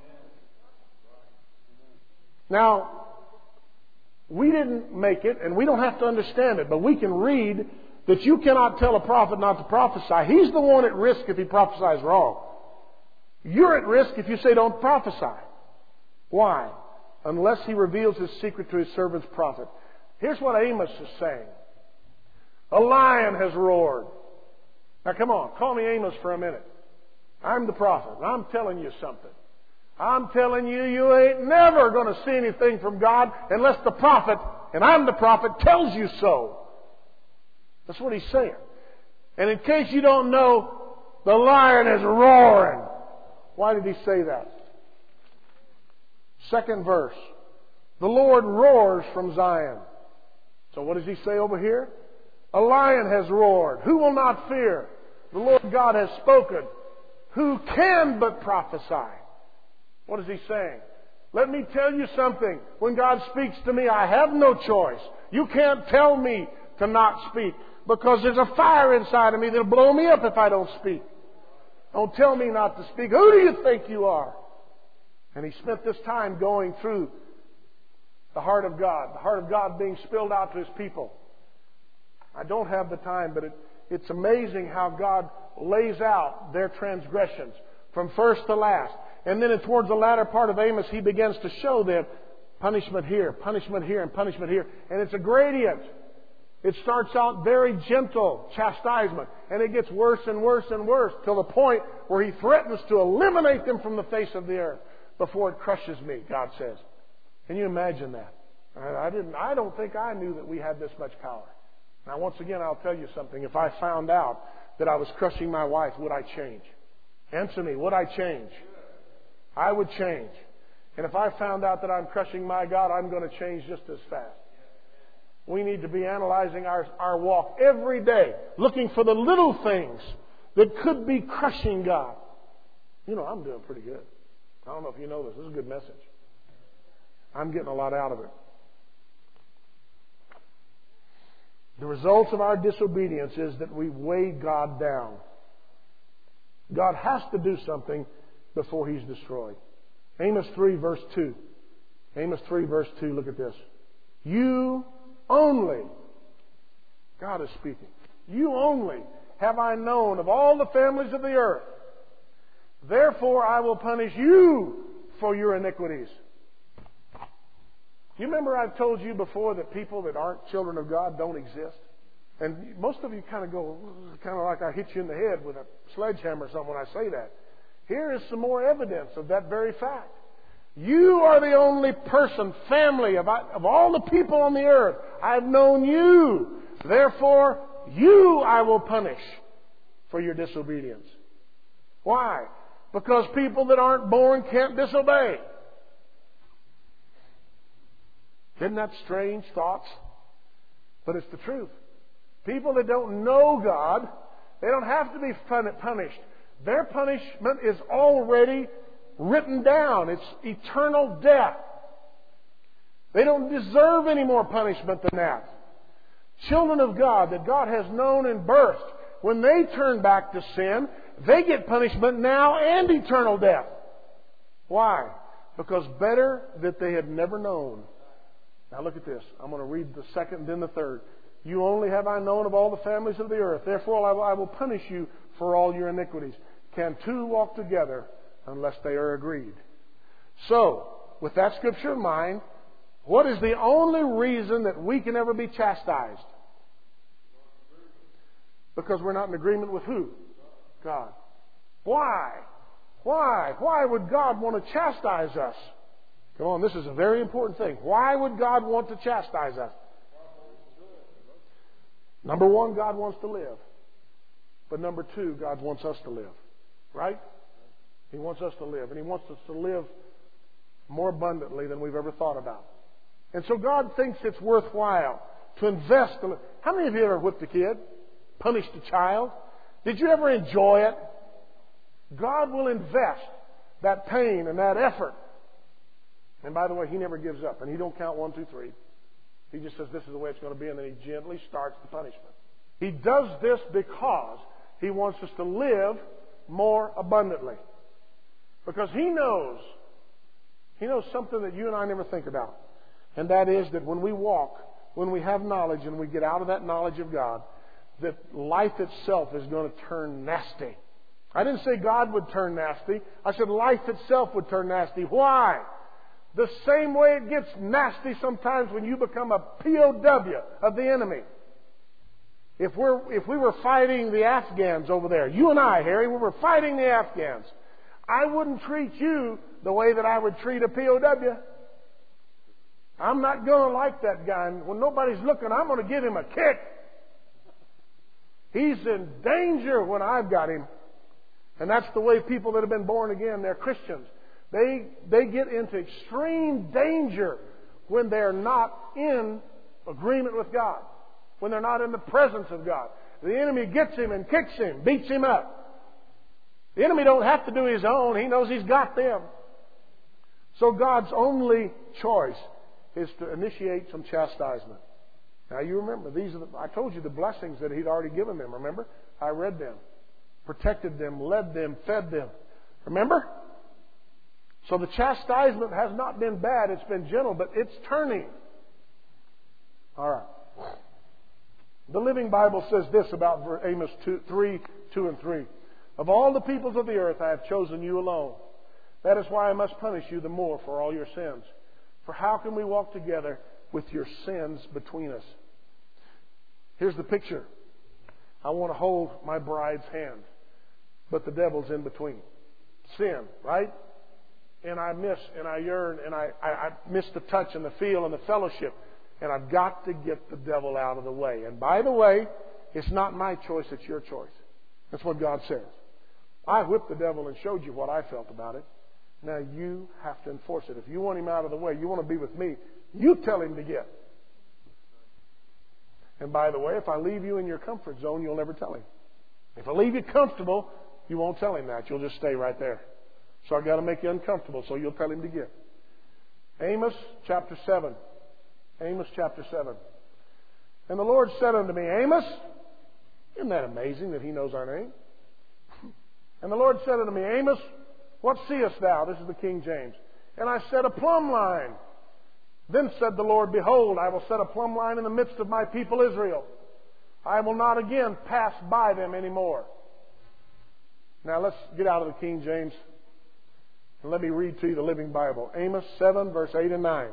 Now, we didn't make it, and we don't have to understand it, but we can read that you cannot tell a prophet not to prophesy. He's the one at risk if he prophesies wrong. You're at risk if you say don't prophesy. Why? Unless He reveals His secret to His servant's prophet. Here's what Amos is saying. A lion has roared. Now come on, call me Amos for a minute. I'm the prophet, and I'm telling you something. I'm telling you, you ain't never going to see anything from God unless the prophet, and I'm the prophet, tells you so. That's what he's saying. And in case you don't know, the lion is roaring. Why did he say that? Second verse. The Lord roars from Zion. So what does he say over here? A lion has roared. Who will not fear? The Lord God has spoken. Who can but prophesy? What is he saying? Let me tell you something. When God speaks to me, I have no choice. You can't tell me to not speak, because there's a fire inside of me that'll blow me up if I don't speak. Don't tell me not to speak. Who do you think you are? And he spent this time going through the heart of God, the heart of God being spilled out to His people. I don't have the time, but it, it's amazing how God lays out their transgressions from first to last. And then towards the latter part of Amos, He begins to show them punishment here, punishment here, and punishment here. And it's a gradient. It starts out very gentle chastisement, and it gets worse and worse and worse till the point where He threatens to eliminate them from the face of the earth before it crushes me, God says. Can you imagine that? I didn't. I don't think I knew that we had this much power. Now, once again, I'll tell you something. If I found out that I was crushing my wife, would I change? Answer me. Would I change? I would change. And if I found out that I'm crushing my God, I'm going to change just as fast. We need to be analyzing our, our walk every day, looking for the little things that could be crushing God. You know, I'm doing pretty good. I don't know if you know this. This is a good message. I'm getting a lot out of it. The results of our disobedience is that we weigh God down. God has to do something before He's destroyed. Amos three verse two. Amos three verse two, look at this. You only, God is speaking, you only have I known of all the families of the earth. Therefore I will punish you for your iniquities. You remember I've told you before that people that aren't children of God don't exist? And most of you kind of go, kind of like I hit you in the head with a sledgehammer or something when I say that. Here is some more evidence of that very fact. You are the only person, family, of, of all the people on the earth. I've known you. Therefore, you I will punish for your disobedience. Why? Because people that aren't born can't disobey. Isn't that strange thoughts? But it's the truth. People that don't know God, they don't have to be punished. Their punishment is already written down. It's eternal death. They don't deserve any more punishment than that. Children of God that God has known and birthed, when they turn back to sin, they get punishment now and eternal death. Why? Because better that they had never known. Now look at this. I'm going to read the second and then the third. You only have I known of all the families of the earth. Therefore I will, I will punish you for all your iniquities. Can two walk together unless they are agreed? So, with that scripture in mind, what is the only reason that we can ever be chastised? Because we're not in agreement with who? God. Why? Why? Why would God want to chastise us? Come on, this is a very important thing. Why would God want to chastise us? Number one, God wants to live. But number two, God wants us to live. Right? He wants us to live. And He wants us to live more abundantly than we've ever thought about. And so God thinks it's worthwhile to invest. How many of you ever whipped a kid? Punished a child? Did you ever enjoy it? God will invest that pain and that effort. And by the way, He never gives up. And He don't count one, two, three. He just says this is the way it's going to be, and then He gently starts the punishment. He does this because He wants us to live more abundantly. Because He knows, He knows something that you and I never think about. And that is that when we walk, when we have knowledge and we get out of that knowledge of God, that life itself is going to turn nasty. I didn't say God would turn nasty. I said life itself would turn nasty. Why? The same way it gets nasty sometimes when you become a P O W of the enemy. If we're if we were fighting the Afghans over there, you and I, Harry, we were fighting the Afghans, I wouldn't treat you the way that I would treat a P O W. I'm not going to like that guy. And when nobody's looking, I'm going to give him a kick. He's in danger when I've got him. And that's the way people that have been born again, they're Christians. They, they get into extreme danger when they're not in agreement with God. When they're not in the presence of God. The enemy gets him and kicks him, beats him up. The enemy don't have to do his own. He knows he's got them. So God's only choice is to initiate some chastisement. Now you remember, these are the, I told you the blessings that He'd already given them, remember? I read them. Protected them, led them, fed them. Remember? So the chastisement has not been bad, it's been gentle, but it's turning. All right. The Living Bible says this about Amos two, three, two and three. Of all the peoples of the earth I have chosen you alone. That is why I must punish you the more for all your sins. For how can we walk together with your sins between us? Here's the picture. I want to hold my bride's hand, but the devil's in between. Sin, right? And I miss and I yearn and I, I, I miss the touch and the feel and the fellowship. And I've got to get the devil out of the way. And by the way, it's not my choice, it's your choice. That's what God says. I whipped the devil and showed you what I felt about it. Now you have to enforce it. If you want him out of the way, you want to be with me, you tell him to get. And by the way, if I leave you in your comfort zone, you'll never tell him. If I leave you comfortable, you won't tell him that. You'll just stay right there. So I've got to make you uncomfortable, so you'll tell him to get. Amos chapter seven. Amos chapter seven. And the Lord said unto me, Amos, isn't that amazing that He knows our name? And the Lord said unto me, Amos, what seest thou? This is the King James. And I said, a plumb line. Then said the Lord, behold, I will set a plumb line in the midst of my people Israel. I will not again pass by them anymore. Now let's get out of the King James and let me read to you the Living Bible. Amos seven, verse eight and nine.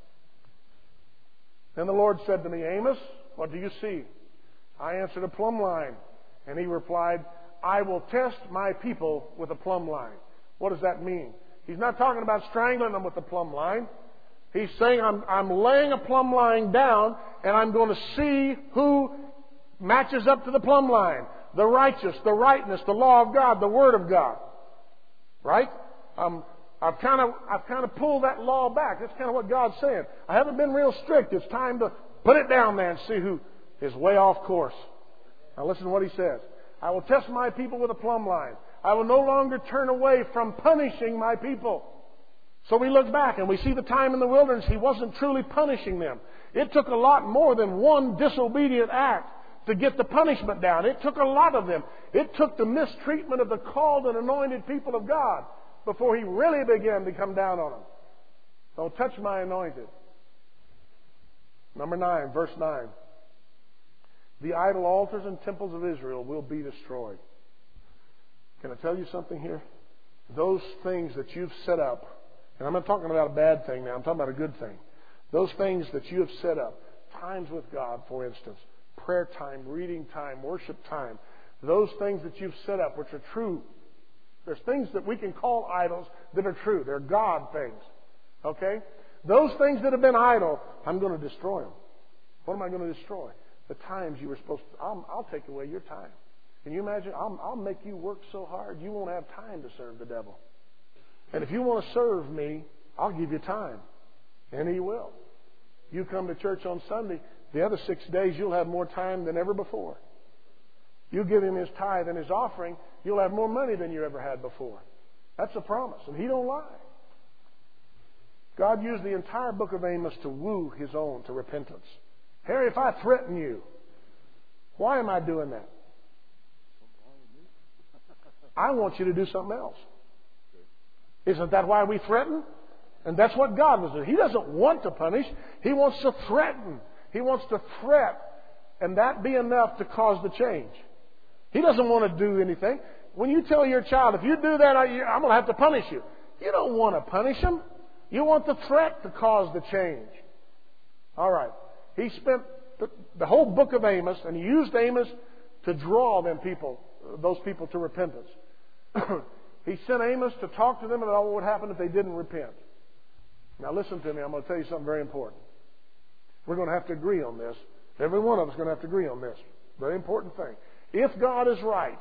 And the Lord said to me, Amos, what do you see? I answered, a plumb line. And he replied, I will test my people with a plumb line. What does that mean? He's not talking about strangling them with a plumb line. He's saying, I'm, I'm laying a plumb line down, and I'm going to see who matches up to the plumb line. The righteous, the rightness, the law of God, the Word of God. Right? Um, I've kind of I've kind of pulled that law back. That's kind of what God's saying. I haven't been real strict. It's time to put it down there and see who is way off course. Now listen to what He says. I will test my people with a plumb line. I will no longer turn away from punishing my people. So we look back and we see the time in the wilderness He wasn't truly punishing them. It took a lot more than one disobedient act to get the punishment down. It took a lot of them. It took the mistreatment of the called and anointed people of God before He really began to come down on them. Don't touch my anointed. Number nine, verse nine. The idol altars and temples of Israel will be destroyed. Can I tell you something here? Those things that you've set up And I'm not talking about a bad thing now. I'm talking about a good thing. Those things that you have set up, times with God, for instance, prayer time, reading time, worship time, those things that you've set up which are true. There's things that we can call idols that are true. They're God things. Okay? Those things that have been idle, I'm going to destroy them. What am I going to destroy? The times you were supposed to. I'll, I'll take away your time. Can you imagine? I'll, I'll make you work so hard you won't have time to serve the devil. And if you want to serve me, I'll give you time. And He will. You come to church on Sunday, the other six days you'll have more time than ever before. You give Him His tithe and His offering, you'll have more money than you ever had before. That's a promise, and He don't lie. God used the entire book of Amos to woo His own to repentance. Harry, if I threaten you, why am I doing that? I want you to do something else. Isn't that why we threaten? And that's what God was doing. He doesn't want to punish. He wants to threaten. He wants to threat. And that be enough to cause the change. He doesn't want to do anything. When you tell your child, if you do that, I'm going to have to punish you. You don't want to punish him. You want the threat to cause the change. All right. He spent the, the whole book of Amos, and he used Amos to draw them people, those people to repentance. He sent Amos to talk to them about what would happen if they didn't repent. Now listen to me. I'm going to tell you something very important. We're going to have to agree on this. Every one of us is going to have to agree on this. Very important thing. If God is right,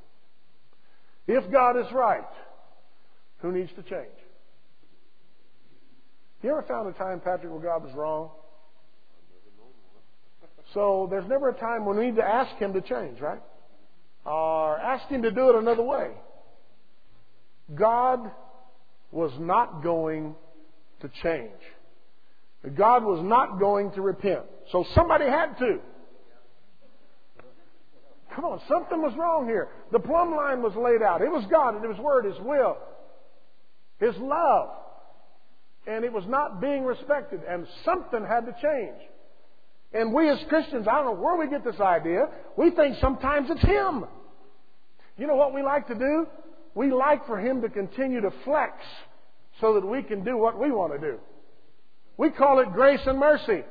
if God is right, who needs to change? You ever found a time, Patrick, where God was wrong? So there's never a time when we need to ask Him to change, right? Or ask Him to do it another way. God was not going to change. God was not going to repent. So somebody had to. Come on, something was wrong here. The plumb line was laid out. It was God and His Word, His will, His love. And it was not being respected. And something had to change. And we as Christians, I don't know where we get this idea. We think sometimes it's Him. You know what we like to do? We like for Him to continue to flex so that we can do what we want to do. We call it grace and mercy.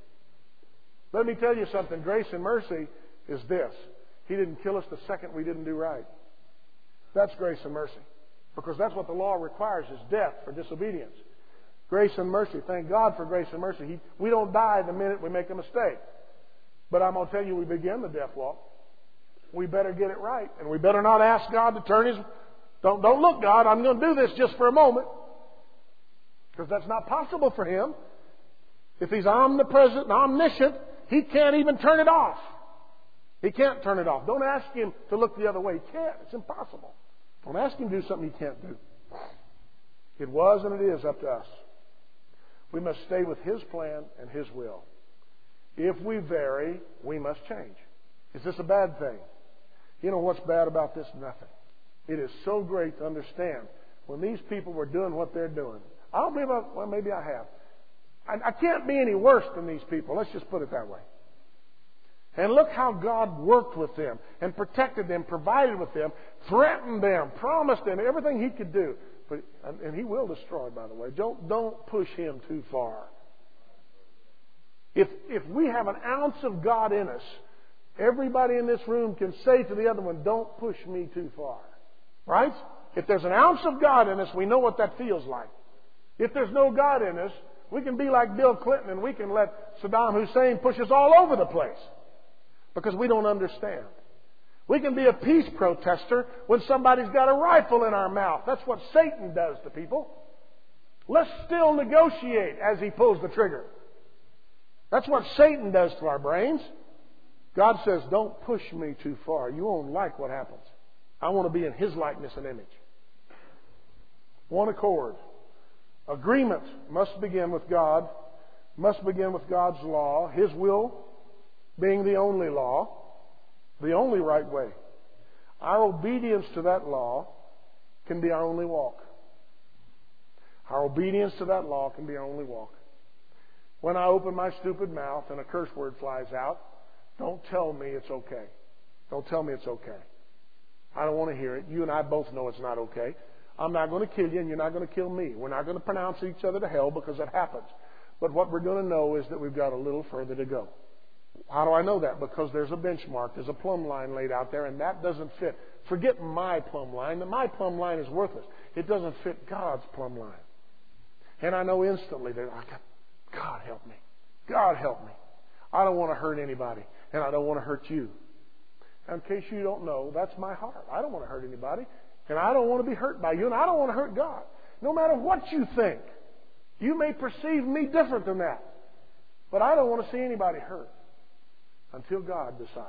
Let me tell you something. Grace and mercy is this. He didn't kill us the second we didn't do right. That's grace and mercy. Because that's what the law requires, is death for disobedience. Grace and mercy. Thank God for grace and mercy. He, we don't die the minute we make a mistake. But I'm going to tell you, we begin the death walk. We better get it right. And we better not ask God to turn His... Don't, don't look, God, I'm going to do this just for a moment. Because that's not possible for Him. If He's omnipresent and omniscient, He can't even turn it off. He can't turn it off. Don't ask Him to look the other way. He can't. It's impossible. Don't ask Him to do something He can't do. It was and it is up to us. We must stay with His plan and His will. If we vary, we must change. Is this a bad thing? You know what's bad about this? Nothing. It is so great to understand when these people were doing what they're doing. I don't believe I, well, maybe I have. I, I can't be any worse than these people. Let's just put it that way. And look how God worked with them and protected them, provided with them, threatened them, promised them everything He could do. But, and He will destroy, by the way. Don't, don't push Him too far. If, if we have an ounce of God in us, everybody in this room can say to the other one, don't push me too far. Right? If there's an ounce of God in us, we know what that feels like. If there's no God in us, we can be like Bill Clinton and we can let Saddam Hussein push us all over the place. Because we don't understand. We can be a peace protester when somebody's got a rifle in our mouth. That's what Satan does to people. Let's still negotiate as he pulls the trigger. That's what Satan does to our brains. God says, don't push me too far. You won't like what happens. I want to be in His likeness and image. One accord. Agreement must begin with God, must begin with God's law, His will being the only law, the only right way. Our obedience to that law can be our only walk. Our obedience to that law can be our only walk. When I open my stupid mouth and a curse word flies out, don't tell me it's okay. Don't tell me it's okay. I don't want to hear it. You and I both know it's not okay. I'm not going to kill you and you're not going to kill me. We're not going to pronounce each other to hell because that happens. But what we're going to know is that we've got a little further to go. How do I know that? Because there's a benchmark. There's a plumb line laid out there, and that doesn't fit. Forget my plumb line. My plumb line is worthless. It doesn't fit God's plumb line. And I know instantly that I got, God help me. God help me. I don't want to hurt anybody, and I don't want to hurt you. Now, in case you don't know, that's my heart. I don't want to hurt anybody, and I don't want to be hurt by you, and I don't want to hurt God. No matter what you think, you may perceive me different than that, but I don't want to see anybody hurt until God decides.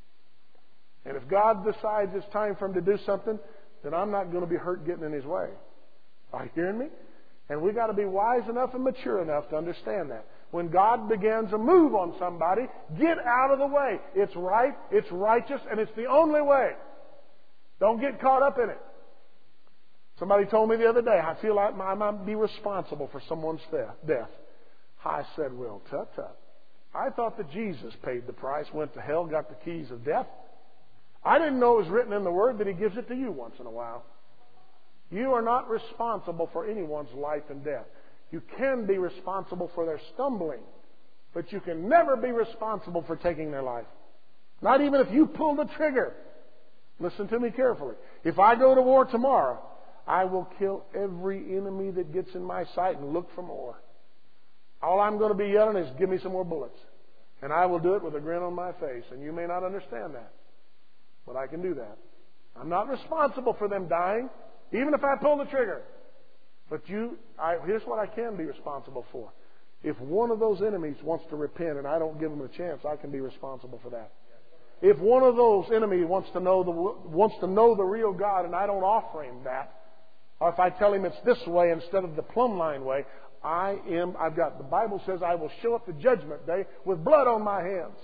And if God decides it's time for him to do something, then I'm not going to be hurt getting in his way. Are you hearing me? And we've got to be wise enough and mature enough to understand that. When God begins a move on somebody, get out of the way. It's right, it's righteous, and it's the only way. Don't get caught up in it. Somebody told me the other day, I feel like I might be responsible for someone's death. I said, well, tut tut. I thought that Jesus paid the price, went to hell, got the keys of death. I didn't know it was written in the Word that He gives it to you once in a while. You are not responsible for anyone's life and death. You can be responsible for their stumbling, but you can never be responsible for taking their life. Not even if you pull the trigger. Listen to me carefully. If I go to war tomorrow, I will kill every enemy that gets in my sight and look for more. All I'm going to be yelling is, give me some more bullets. And I will do it with a grin on my face. And you may not understand that, but I can do that. I'm not responsible for them dying, even if I pull the trigger. But you, I, here's what I can be responsible for. If one of those enemies wants to repent and I don't give them a chance, I can be responsible for that. If one of those enemies wants to know the wants to know the real God and I don't offer him that, or if I tell him it's this way instead of the plumb line way, I am. I've got the Bible says I will show up the judgment day with blood on my hands.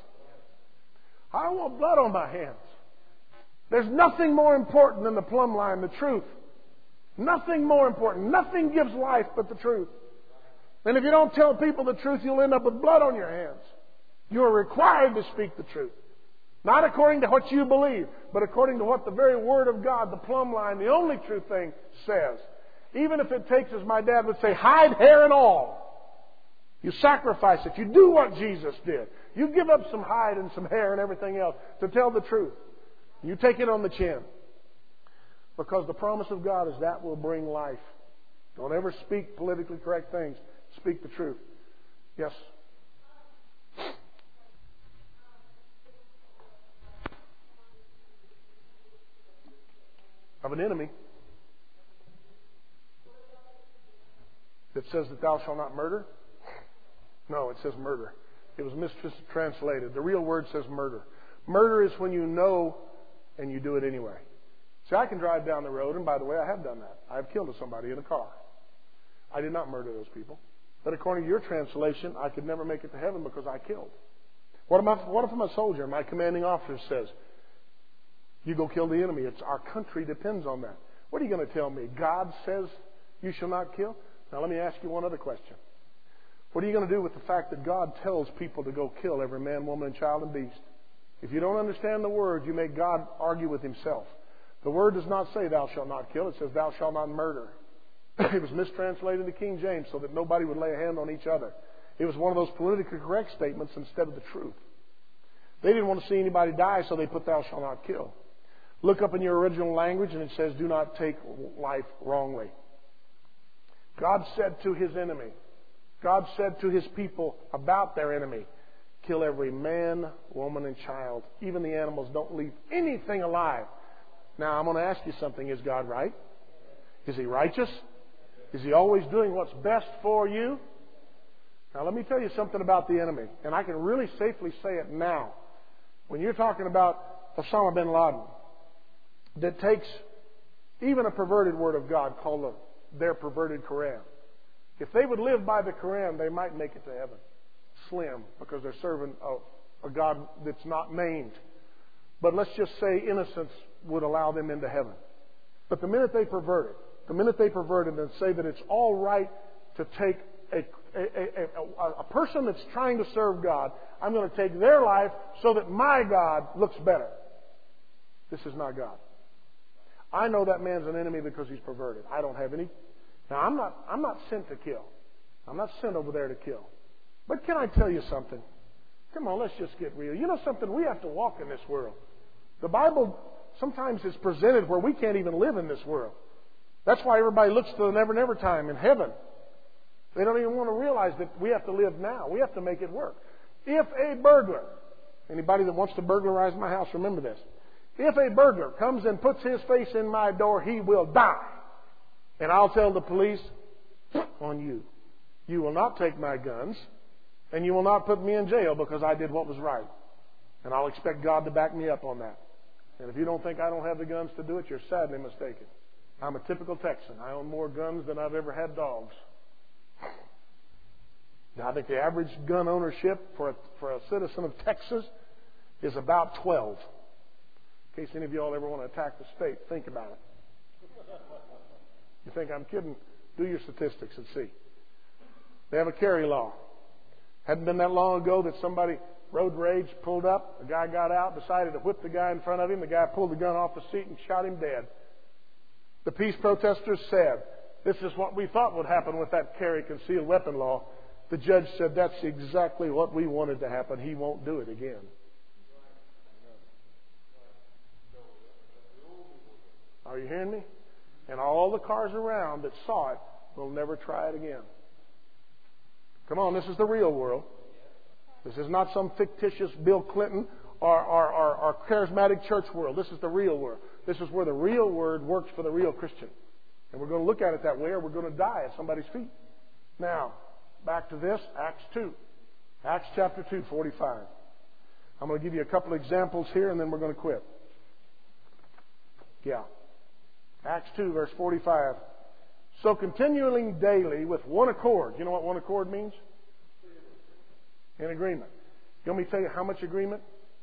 I don't want blood on my hands. There's nothing more important than the plumb line, the truth. Nothing more important. Nothing gives life but the truth. And if you don't tell people the truth, you'll end up with blood on your hands. You are required to speak the truth. Not according to what you believe, but according to what the very Word of God, the plumb line, the only true thing, says. Even if it takes, as my dad would say, hide, hair, and all. You sacrifice it. You do what Jesus did. You give up some hide and some hair and everything else to tell the truth. You take it on the chin. Because the promise of God is that will bring life. Don't ever speak politically correct things. Speak the truth. Yes? Of an enemy that says that thou shalt not murder? No, it says murder. It was mistranslated. The real word says murder. Murder is when you know and you do it anyway. See, I can drive down the road, and by the way, I have done that. I have killed somebody in a car. I did not murder those people. But according to your translation, I could never make it to heaven because I killed. What if, I, what if I'm a soldier and my commanding officer says, you go kill the enemy? It's our country depends on that. What are you going to tell me? God says you shall not kill? Now let me ask you one other question. What are you going to do with the fact that God tells people to go kill every man, woman, and child and beast? If you don't understand the Word, you make God argue with Himself. The Word does not say thou shalt not kill. It says thou shalt not murder. It was mistranslated into King James so that nobody would lay a hand on each other. It was one of those politically correct statements instead of the truth. They didn't want to see anybody die, so they put thou shalt not kill. Look up in your original language and it says do not take life wrongly. God said to His enemy, God said to His people about their enemy, kill every man, woman, and child. Even the animals. Don't leave anything alive. Now, I'm going to ask you something. Is God right? Is He righteous? Is He always doing what's best for you? Now, let me tell you something about the enemy. And I can really safely say it now. When you're talking about Osama bin Laden, that takes even a perverted word of God called the, their perverted Quran. If they would live by the Quran, they might make it to heaven. Slim, because they're serving a, a God that's not named. But let's just say innocence would allow them into heaven. But the minute they pervert it, the minute they pervert it and say that it's all right to take a, a, a, a, a person that's trying to serve God, I'm going to take their life so that my God looks better. This is not God. I know that man's an enemy because he's perverted. I don't have any. Now, I'm not, I'm not sent to kill. I'm not sent over there to kill. But can I tell you something? Come on, let's just get real. You know something? We have to walk in this world. The Bible sometimes is presented where we can't even live in this world. That's why everybody looks to the never, never time in heaven. They don't even want to realize that we have to live now. We have to make it work. If a burglar, anybody that wants to burglarize my house, remember this. If a burglar comes and puts his face in my door, he will die. And I'll tell the police, on you. You will not take my guns, and you will not put me in jail because I did what was right. And I'll expect God to back me up on that. And if you don't think I don't have the guns to do it, you're sadly mistaken. I'm a typical Texan. I own more guns than I've ever had dogs. Now, I think the average gun ownership for a, for a citizen of Texas is about twelve. In case any of you all ever want to attack the state, think about it. You think I'm kidding? Do your statistics and see. They have a carry law. Hadn't been that long ago that somebody, road rage, pulled up. A guy got out, decided to whip the guy in front of him. The guy pulled the gun off the seat and shot him dead. The peace protesters said, this is what we thought would happen with that carry concealed weapon law. The judge said, that's exactly what we wanted to happen. He won't do it again. Are you hearing me? And all the cars around that saw it will never try it again. Come on, this is the real world. This is not some fictitious Bill Clinton or, or, or, or charismatic church world. This is the real world. This is where the real word works for the real Christian. And we're going to look at it that way or we're going to die at somebody's feet. Now, back to this, Acts two. Acts chapter two, forty-five. I'm going to give you a couple examples here and then we're going to quit. Yeah. Acts two, verse forty-five. So continuing daily with one accord. You know what one accord means? In agreement. You want me to tell you how much agreement?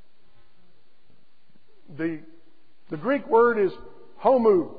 The, the Greek word is homu.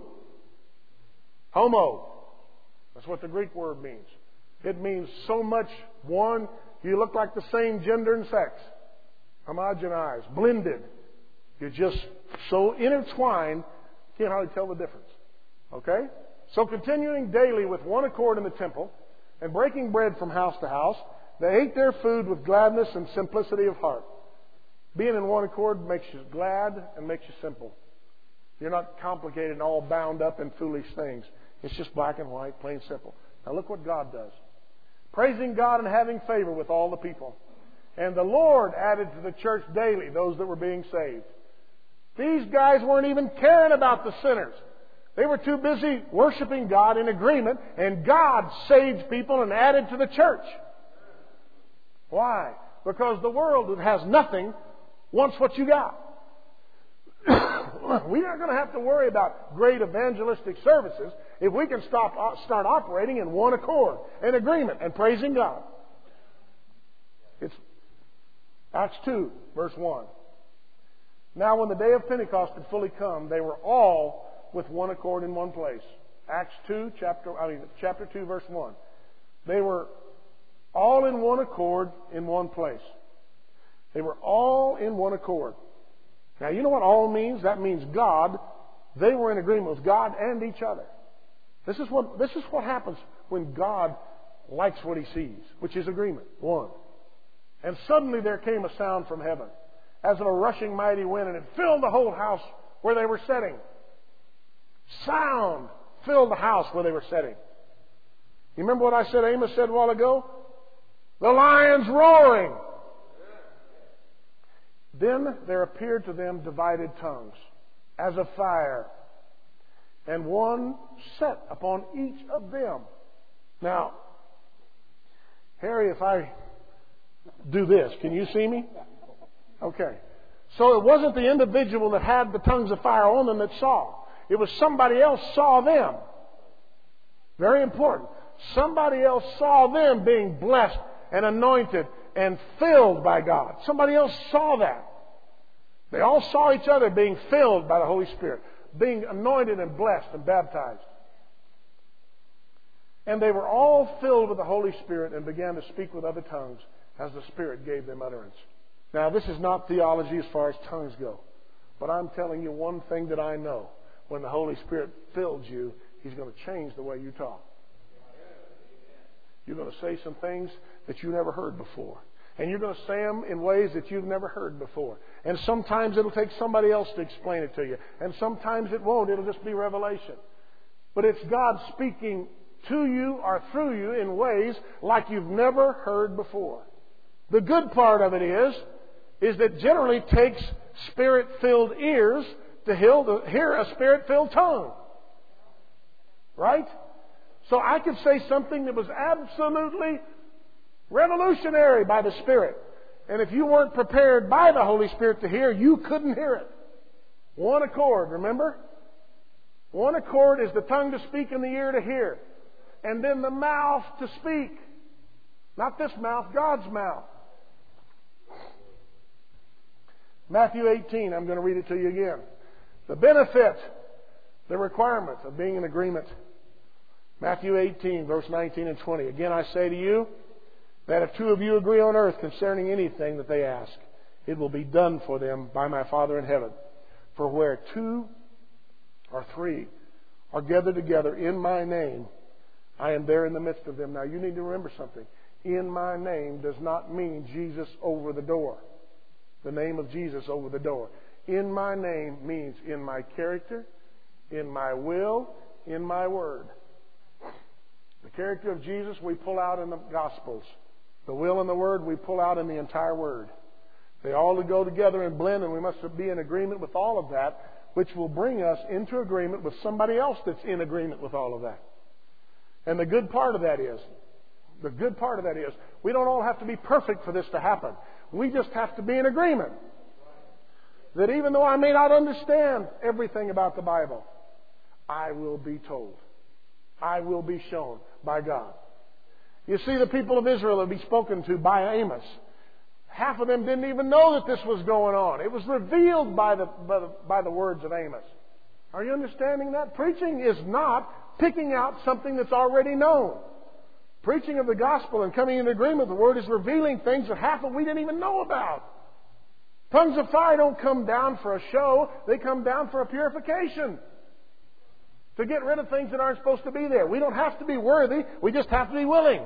Homo. That's what the Greek word means. It means so much one, you look like the same gender and sex. Homogenized, blended. You're just so intertwined, you can't hardly tell the difference. Okay? So continuing daily with one accord in the temple and breaking bread from house to house, they ate their food with gladness and simplicity of heart. Being in one accord makes you glad and makes you simple. You're not complicated and all bound up in foolish things. It's just black and white, plain simple. Now look what God does. Praising God and having favor with all the people. And the Lord added to the church daily those that were being saved. These guys weren't even caring about the sinners. They were too busy worshiping God in agreement, and God saved people and added to the church. Why? Because the world that has nothing wants what you got. We're not going to have to worry about great evangelistic services if we can stop, start operating in one accord, in agreement, and praising God. It's Acts two, verse one. Now when the day of Pentecost had fully come, they were all with one accord in one place. Acts two, chapter, I mean, chapter two, verse one. They were all in one accord in one place. They were all in one accord. Now, you know what all means? That means God. They were in agreement with God and each other. This is what, this is what happens when God likes what He sees, which is agreement. One. And suddenly there came a sound from heaven, as of a rushing mighty wind, and it filled the whole house where they were sitting. Sound filled the house where they were sitting. You remember what I said Amos said a while ago? The lion's roaring. Then there appeared to them divided tongues, as of fire, and one sat upon each of them. Now, Harry, if I do this, can you see me? Okay. So it wasn't the individual that had the tongues of fire on them that saw. It was somebody else saw them. Very important. Somebody else saw them being blessed and anointed and filled by God. Somebody else saw that. They all saw each other being filled by the Holy Spirit, being anointed and blessed and baptized. And they were all filled with the Holy Spirit and began to speak with other tongues as the Spirit gave them utterance. Now, this is not theology as far as tongues go. But I'm telling you one thing that I know. when the Holy Spirit fills you, He's going to change the way you talk. You're going to say some things that you never heard before. And you're going to say them in ways that you've never heard before. And sometimes it'll take somebody else to explain it to you. And sometimes it won't. It'll just be revelation. But it's God speaking to you or through you in ways like you've never heard before. The good part of it is, is that generally it takes Spirit-filled ears to hear a Spirit-filled tongue. Right? So I could say something that was absolutely revolutionary by the Spirit. And if you weren't prepared by the Holy Spirit to hear, you couldn't hear it. One accord, remember? One accord is the tongue to speak and the ear to hear. And then the mouth to speak. Not this mouth, God's mouth. Matthew eighteen, I'm going to read it to you again. The benefit, the requirement of being in agreement. Matthew eighteen, verse nineteen and twenty. Again, I say to you that if two of you agree on earth concerning anything that they ask, it will be done for them by my Father in heaven. For where two or three are gathered together in my name, I am there in the midst of them. Now, you need to remember something. In my name does not mean Jesus over the door. The name of Jesus over the door. In my name means in my character, in my will, in my word. The character of Jesus we pull out in the Gospels. The will and the word we pull out in the entire Word. They all go together and blend, and we must be in agreement with all of that, which will bring us into agreement with somebody else that's in agreement with all of that. And the good part of that is, the good part of that is, we don't all have to be perfect for this to happen. We just have to be in agreement. That even though I may not understand everything about the Bible, I will be told. I will be shown by God. You see, the people of Israel would be spoken to by Amos. Half of them didn't even know that this was going on. It was revealed by the, by the, by the words of Amos. Are you understanding that? Preaching is not picking out something that's already known. Preaching of the gospel and coming into agreement with the Word is revealing things that half of we didn't even know about. Tongues of fire don't come down for a show. They come down for a purification. To get rid of things that aren't supposed to be there. We don't have to be worthy. We just have to be willing.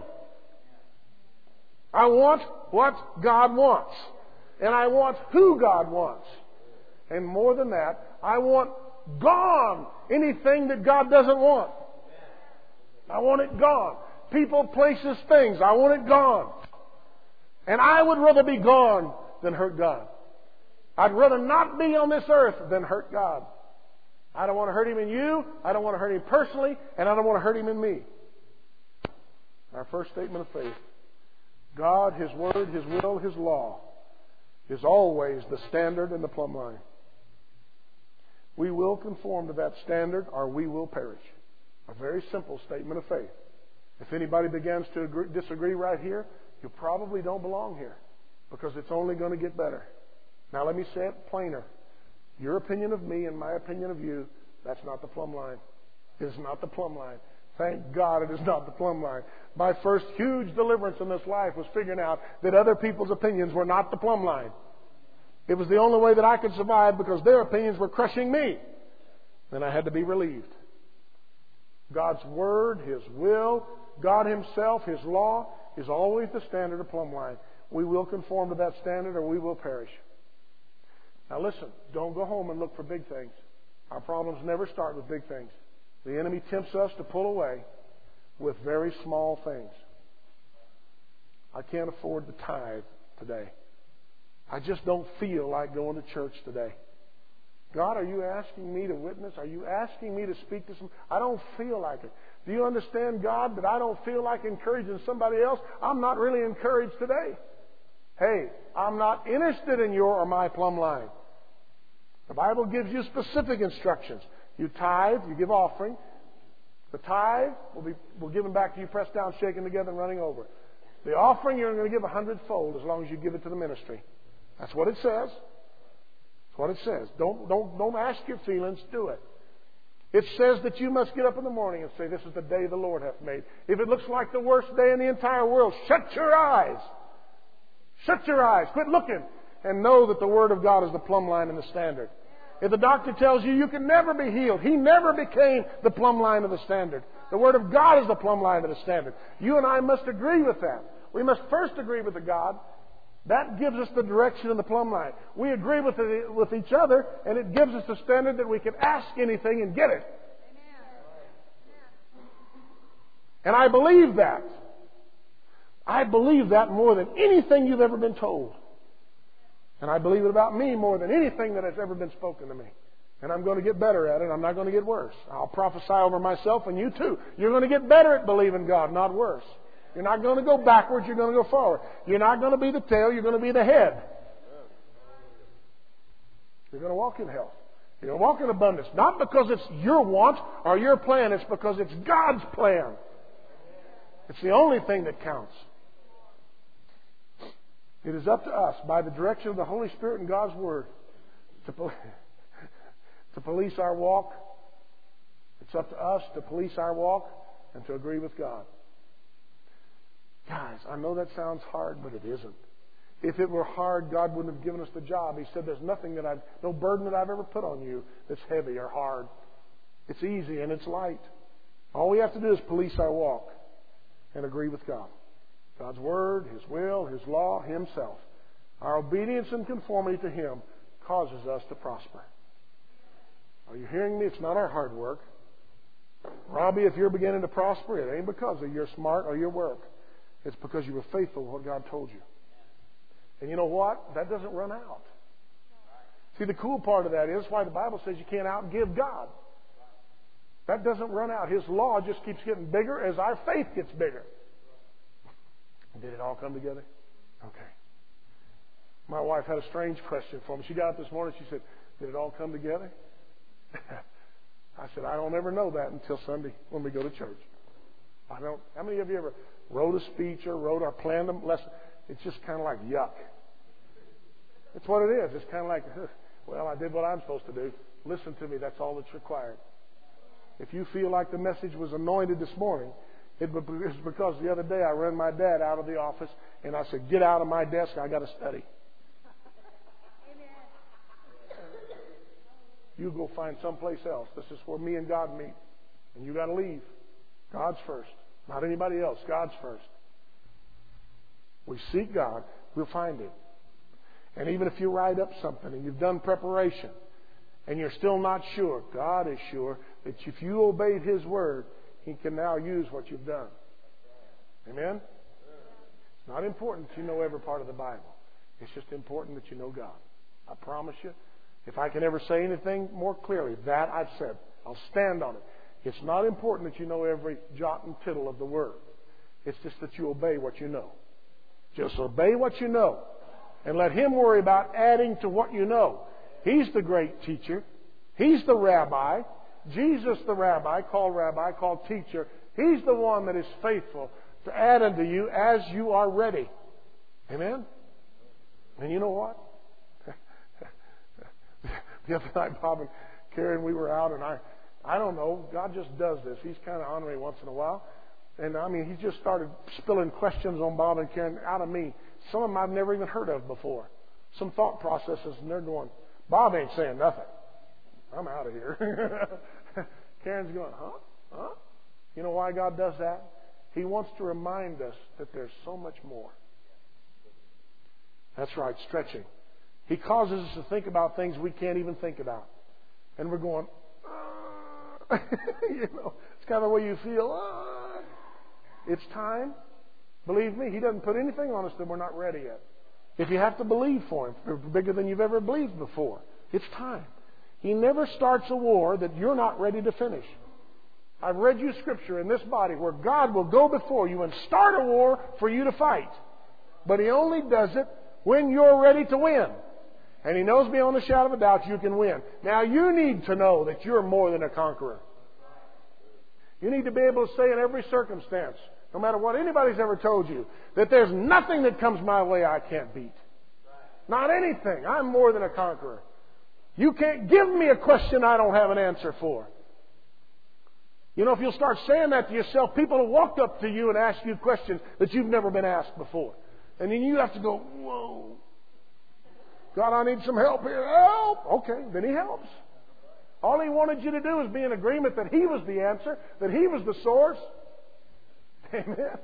I want what God wants. And I want who God wants. And more than that, I want gone anything that God doesn't want. I want it gone. People, places, things. I want it gone. And I would rather be gone than hurt God. I'd rather not be on this earth than hurt God. I don't want to hurt Him in you. I don't want to hurt Him personally. And I don't want to hurt Him in me. Our first statement of faith. God, His Word, His will, His law is always the standard and the plumb line. We will conform to that standard or we will perish. A very simple statement of faith. If anybody begins to agree, disagree right here, you probably don't belong here because it's only going to get better. Now let me say it plainer. Your opinion of me and my opinion of you, that's not the plumb line. It is not the plumb line. Thank God it is not the plumb line. My first huge deliverance in this life was figuring out that other people's opinions were not the plumb line. It was the only way that I could survive because their opinions were crushing me. Then I had to be relieved. God's Word, His will, God Himself, His law is always the standard of plumb line. We will conform to that standard or we will perish. Now listen, don't go home and look for big things. Our problems never start with big things. The enemy tempts us to pull away with very small things. I can't afford the tithe today. I just don't feel like going to church today. God, are you asking me to witness? Are you asking me to speak to some? I don't feel like it. Do you understand, God, that I don't feel like encouraging somebody else? I'm not really encouraged today. Hey, I'm not interested in your or my plumb line. The Bible gives you specific instructions. You tithe, you give offering. The tithe will be will given back to you, pressed down, shaken together, and running over. The offering you're going to give a hundredfold as long as you give it to the ministry. That's what it says. That's what it says. Don't don't don't ask your feelings. Do it. It says that you must get up in the morning and say, "This is the day the Lord hath made." If it looks like the worst day in the entire world, shut your eyes. Shut your eyes. Quit looking. And know that the Word of God is the plumb line and the standard. If the doctor tells you you can never be healed, he never became the plumb line of the standard. The Word of God is the plumb line of the standard. You and I must agree with that. We must first agree with the God. That gives us the direction and the plumb line. We agree with the, with each other, and it gives us the standard that we can ask anything and get it. And I believe that. I believe that more than anything you've ever been told. And I believe it about me more than anything that has ever been spoken to me. And I'm going to get better at it. I'm not going to get worse. I'll prophesy over myself and you too. You're going to get better at believing God, not worse. You're not going to go backwards. You're going to go forward. You're not going to be the tail. You're going to be the head. You're going to walk in health. You're going to walk in abundance. Not because it's your want or your plan. It's because it's God's plan. It's the only thing that counts. It is up to us, by the direction of the Holy Spirit and God's Word, to, pol- to police our walk. It's up to us to police our walk and to agree with God. Guys, I know that sounds hard, but it isn't. If it were hard, God wouldn't have given us the job. He said, there's nothing that I've, no burden that I've ever put on you that's heavy or hard. It's easy and it's light. All we have to do is police our walk and agree with God. God's Word, His will, His law, Himself. Our obedience and conformity to Him causes us to prosper. Are you hearing me? It's not our hard work. Robbie, if you're beginning to prosper, it ain't because of your smart or your work. It's because you were faithful to what God told you. And you know what? That doesn't run out. See, the cool part of that is why the Bible says you can't outgive God. That doesn't run out. His law just keeps getting bigger as our faith gets bigger. Did it all come together? Okay. My wife had a strange question for me. She got up this morning. She said, did it all come together? I said, I don't ever know that until Sunday when we go to church. I don't. How many of you ever wrote a speech or wrote or planned a lesson? It's just kind of like yuck. It's what it is. It's kind of like, well, I did what I'm supposed to do. Listen to me. That's all that's required. If you feel like the message was anointed this morning, it was because the other day I ran my dad out of the office and I said, get out of my desk. I got to study. You go find someplace else. This is where me and God meet. And you got to leave. God's first. Not anybody else. God's first. We seek God, we'll find Him. And even if you write up something and you've done preparation and you're still not sure, God is sure that if you obeyed His Word, He can now use what you've done. Amen? It's not important that you know every part of the Bible. It's just important that you know God. I promise you, if I can ever say anything more clearly, that I've said. I'll stand on it. It's not important that you know every jot and tittle of the Word. It's just that you obey what you know. Just obey what you know. And let Him worry about adding to what you know. He's the great teacher. He's the rabbi. Jesus the rabbi, called rabbi, called teacher. He's the one that is faithful to add unto you as you are ready. Amen? And you know what? The other night, Bob and Karen, we were out, and I, I don't know, God just does this. He's kind of on me once in a while. And I mean, He just started spilling questions on Bob and Karen out of me. Some of them I've never even heard of before. Some thought processes, and they're going, Bob ain't saying nothing. I'm out of here. Karen's going, huh? Huh? You know why God does that? He wants to remind us that there's so much more. That's right, stretching. He causes us to think about things we can't even think about. And we're going, uh, you know, it's kind of the way you feel. Uh, it's time. Believe me, He doesn't put anything on us that we're not ready yet. If you have to believe for Him, for bigger than you've ever believed before, it's time. He never starts a war that you're not ready to finish. I've read you Scripture in this body where God will go before you and start a war for you to fight. But He only does it when you're ready to win. And He knows beyond a shadow of a doubt you can win. Now you need to know that you're more than a conqueror. You need to be able to say in every circumstance, no matter what anybody's ever told you, that there's nothing that comes my way I can't beat. Not anything. I'm more than a conqueror. You can't give me a question I don't have an answer for. You know, if you'll start saying that to yourself, people will walk up to you and ask you questions that you've never been asked before. And then you have to go, whoa. God, I need some help here. Help! Okay, then He helps. All He wanted you to do is be in agreement that He was the answer, that He was the source. Amen.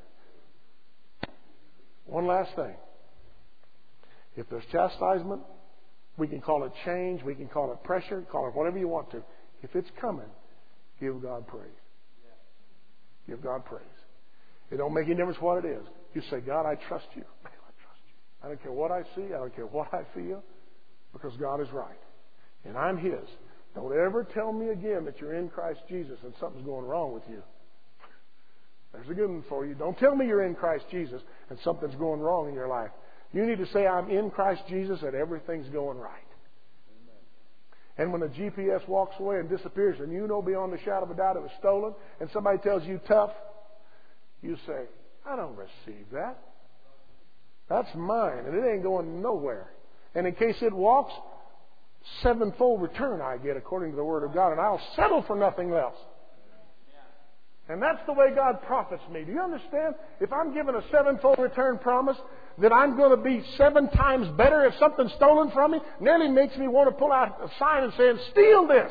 One last thing. If there's chastisement, we can call it change, we can call it pressure, call it whatever you want to. If it's coming, give God praise. Give God praise. It don't make any difference what it is. You say, God, I trust you. Man, I trust you. I don't care what I see. I don't care what I feel, because God is right. And I'm His. Don't ever tell me again that you're in Christ Jesus and something's going wrong with you. There's a good one for you. Don't tell me you're in Christ Jesus and something's going wrong in your life. You need to say, I'm in Christ Jesus and everything's going right. And when the G P S walks away and disappears and you know beyond the shadow of a doubt it was stolen, and somebody tells you tough, you say, I don't receive that. That's mine and it ain't going nowhere. And in case it walks, sevenfold return I get according to the Word of God, and I'll settle for nothing else. And that's the way God profits me. Do you understand? If I'm given a sevenfold return promise, that I'm going to be seven times better if something's stolen from me, nearly makes me want to pull out a sign and say, steal this.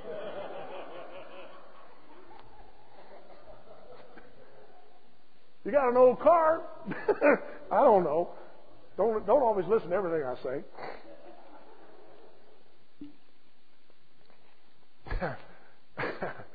You got an old car? I don't know. Don't, don't always listen to everything I say.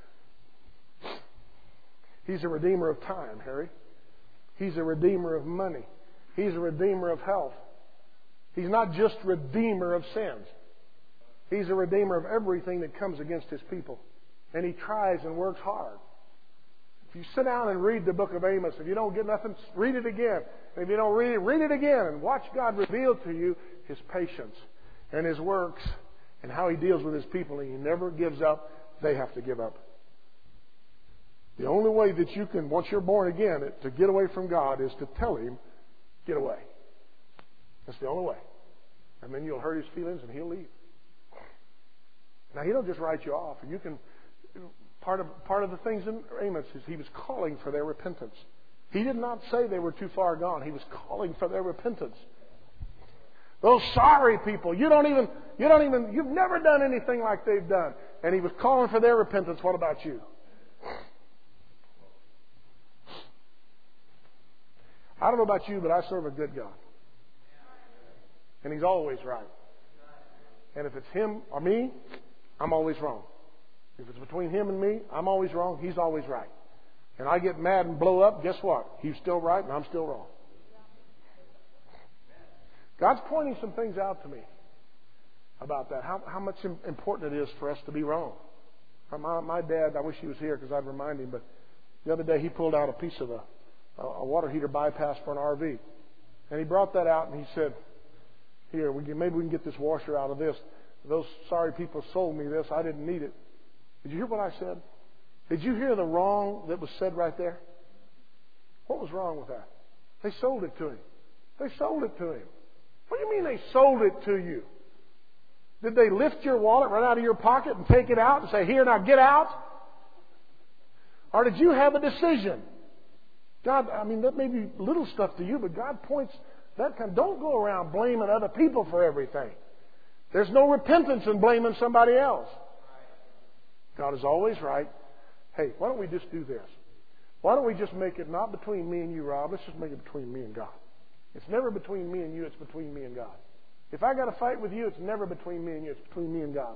He's a redeemer of time, Harry. He's a redeemer of money. He's a redeemer of health. He's not just redeemer of sins. He's a redeemer of everything that comes against His people. And He tries and works hard. If you sit down and read the book of Amos, if you don't get nothing, read it again. And if you don't read it, read it again and watch God reveal to you His patience and His works and how He deals with His people. And He never gives up. They have to give up. The only way that you can, once you're born again, to get away from God is to tell Him, get away. That's the only way. And then you'll hurt His feelings and He'll leave. Now, He don't just write you off. You can, part of, part of the things in Amos is He was calling for their repentance. He did not say they were too far gone. He was calling for their repentance. Those sorry people, you don't even, you don't even, you've never done anything like they've done. And He was calling for their repentance. What about you? I don't know about you, but I serve a good God. And He's always right. And if it's Him or me, I'm always wrong. If it's between Him and me, I'm always wrong. He's always right. And I get mad and blow up, guess what? He's still right and I'm still wrong. God's pointing some things out to me about that. How, how much important it is for us to be wrong. My, my dad, I wish he was here because I'd remind him, but the other day he pulled out a piece of a a water heater bypass for an R V. And he brought that out and he said, here, we can, maybe we can get this washer out of this. Those sorry people sold me this. I didn't need it. Did you hear what I said? Did you hear the wrong that was said right there? What was wrong with that? They sold it to him. They sold it to him. What do you mean they sold it to you? Did they lift your wallet right out of your pocket and take it out and say, here, now get out? Or did you have a decision? God, I mean, that may be little stuff to you, but God points that kind. Don't go around blaming other people for everything. There's no repentance in blaming somebody else. God is always right. Hey, why don't we just do this? Why don't we just make it not between me and you, Rob? Let's just make it between me and God. It's never between me and you. It's between me and God. If I got to fight with you, it's never between me and you. It's between me and God.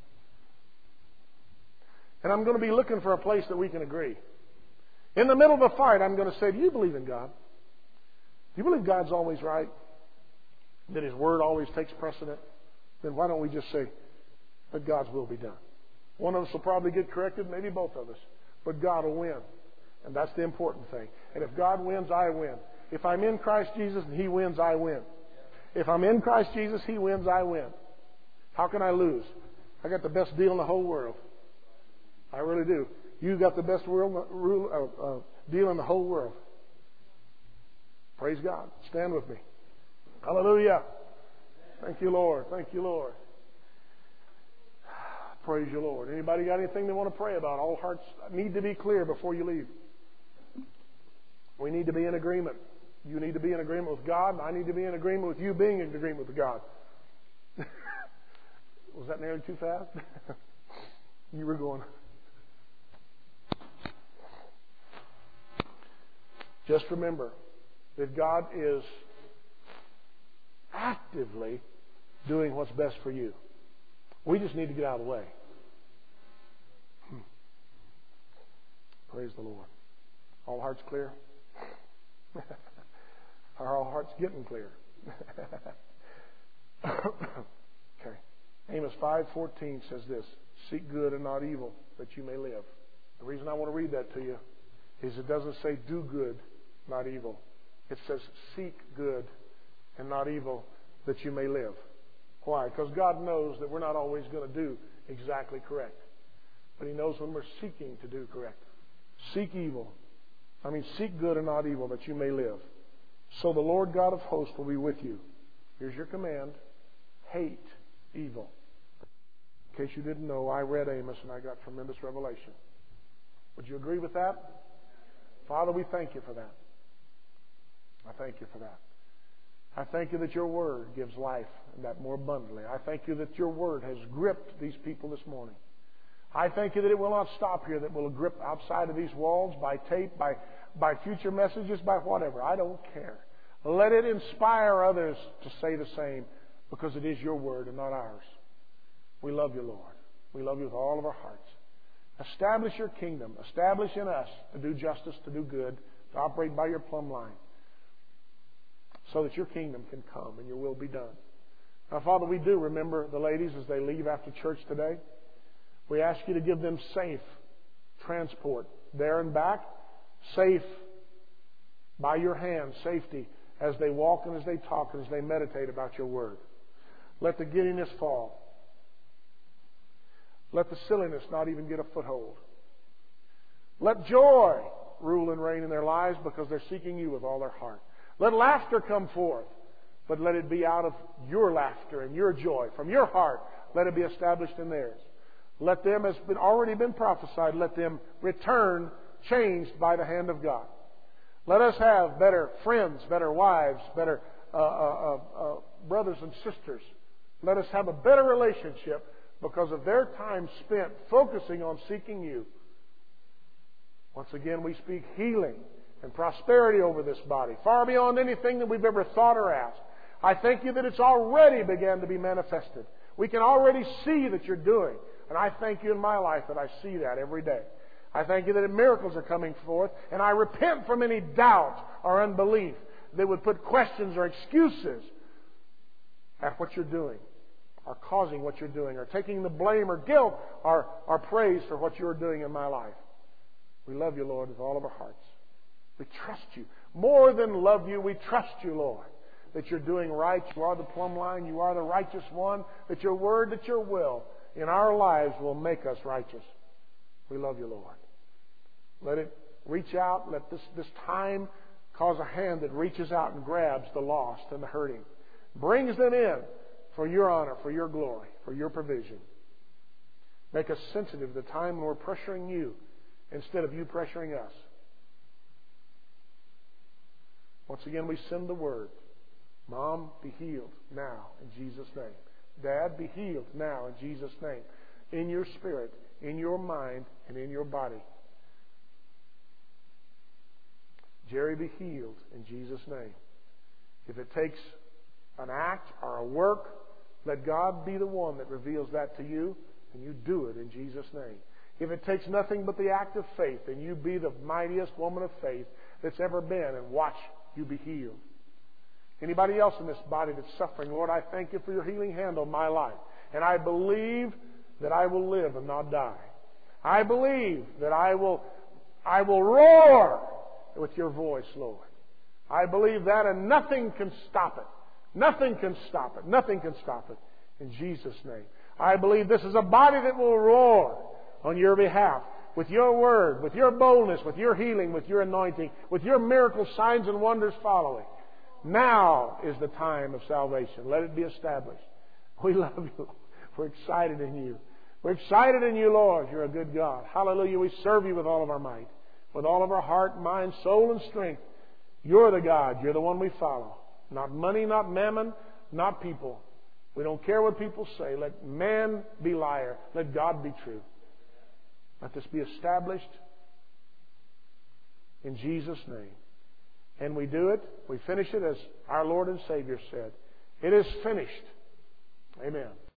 And I'm going to be looking for a place that we can agree. In the middle of a fight, I'm going to say, do you believe in God? Do you believe God's always right? That His Word always takes precedent? Then why don't we just say, that God's will be done? One of us will probably get corrected, maybe both of us. But God will win. And that's the important thing. And if God wins, I win. If I'm in Christ Jesus and He wins, I win. If I'm in Christ Jesus, He wins, I win. How can I lose? I got the best deal in the whole world. I really do. You got the best world, uh, uh, deal in the whole world. Praise God. Stand with me. Hallelujah. Thank you, Lord. Thank you, Lord. Praise you, Lord. Anybody got anything they want to pray about? All hearts need to be clear before you leave. We need to be in agreement. You need to be in agreement with God, and I need to be in agreement with you being in agreement with God. Was that nearly too fast? You were going. Just remember that God is actively doing what's best for you. We just need to get out of the way. Hmm. Praise the Lord. All hearts clear? Are all hearts getting clear? Okay. Amos five fourteen says this, seek good and not evil, that you may live. The reason I want to read that to you is it doesn't say do good, not evil. It says seek good and not evil, that you may live. Why? Because God knows that we're not always going to do exactly correct. But He knows when we're seeking to do correct. Seek evil. I mean, seek good and not evil, that you may live. So the Lord God of hosts will be with you. Here's your command. Hate evil. In case you didn't know, I read Amos and I got tremendous revelation. Would you agree with that? Father, we thank you for that. I thank you for that. I thank you that your word gives life, and that more abundantly. I thank you that your word has gripped these people this morning. I thank you that it will not stop here, that it will grip outside of these walls by tape, by, by future messages, by whatever. I don't care. Let it inspire others to say the same, because it is your word and not ours. We love you, Lord. We love you with all of our hearts. Establish your kingdom. Establish in us to do justice, to do good, to operate by your plumb line, so that your kingdom can come and your will be done. Now, Father, we do remember the ladies as they leave after church today. We ask you to give them safe transport there and back, safe by your hand, safety as they walk and as they talk and as they meditate about your word. Let the giddiness fall. Let the silliness not even get a foothold. Let joy rule and reign in their lives, because they're seeking you with all their heart. Let laughter come forth, but let it be out of your laughter and your joy. From your heart, let it be established in theirs. Let them, as been already been prophesied, let them return changed by the hand of God. Let us have better friends, better wives, better uh, uh, uh, brothers and sisters. Let us have a better relationship because of their time spent focusing on seeking you. Once again, we speak healing and prosperity over this body, far beyond anything that we've ever thought or asked. I thank you that it's already began to be manifested. We can already see that you're doing. And I thank you in my life that I see that every day. I thank you that miracles are coming forth. And I repent from any doubt or unbelief that would put questions or excuses at what you're doing, or causing what you're doing, or taking the blame or guilt or, or praise for what you're doing in my life. We love you, Lord, with all of our hearts. We trust you. More than love you, we trust you, Lord, that you're doing right. You are the plumb line. You are the righteous one. That your word, that your will in our lives will make us righteous. We love you, Lord. Let it reach out. Let this, this time cause a hand that reaches out and grabs the lost and the hurting. Brings them in for your honor, for your glory, for your provision. Make us sensitive to the time when we're pressuring you instead of you pressuring us. Once again, we send the word. Mom, be healed now in Jesus' name. Dad, be healed now in Jesus' name. In your spirit, in your mind, and in your body. Jerry, be healed in Jesus' name. If it takes an act or a work, let God be the one that reveals that to you, and you do it in Jesus' name. If it takes nothing but the act of faith, then you be the mightiest woman of faith that's ever been, and watch you be healed. Anybody else in this body that's suffering, Lord, I thank you for your healing hand on my life. And I believe that I will live and not die. I believe that I will, I will roar with your voice, Lord. I believe that, and nothing can stop it. Nothing can stop it. Nothing can stop it. In Jesus' name. I believe this is a body that will roar on your behalf with your word, with your boldness, with your healing, with your anointing, with your miracle signs and wonders following. Now is the time of salvation. Let it be established. We love you. We're excited in you. We're excited in you, Lord. You're a good God. Hallelujah. We serve you with all of our might, with all of our heart, mind, soul, and strength. You're the God. You're the one we follow. Not money, not mammon, not people. We don't care what people say. Let man be liar. Let God be true. Let this be established in Jesus' name. And we do it, we finish it as our Lord and Savior said. It is finished. Amen.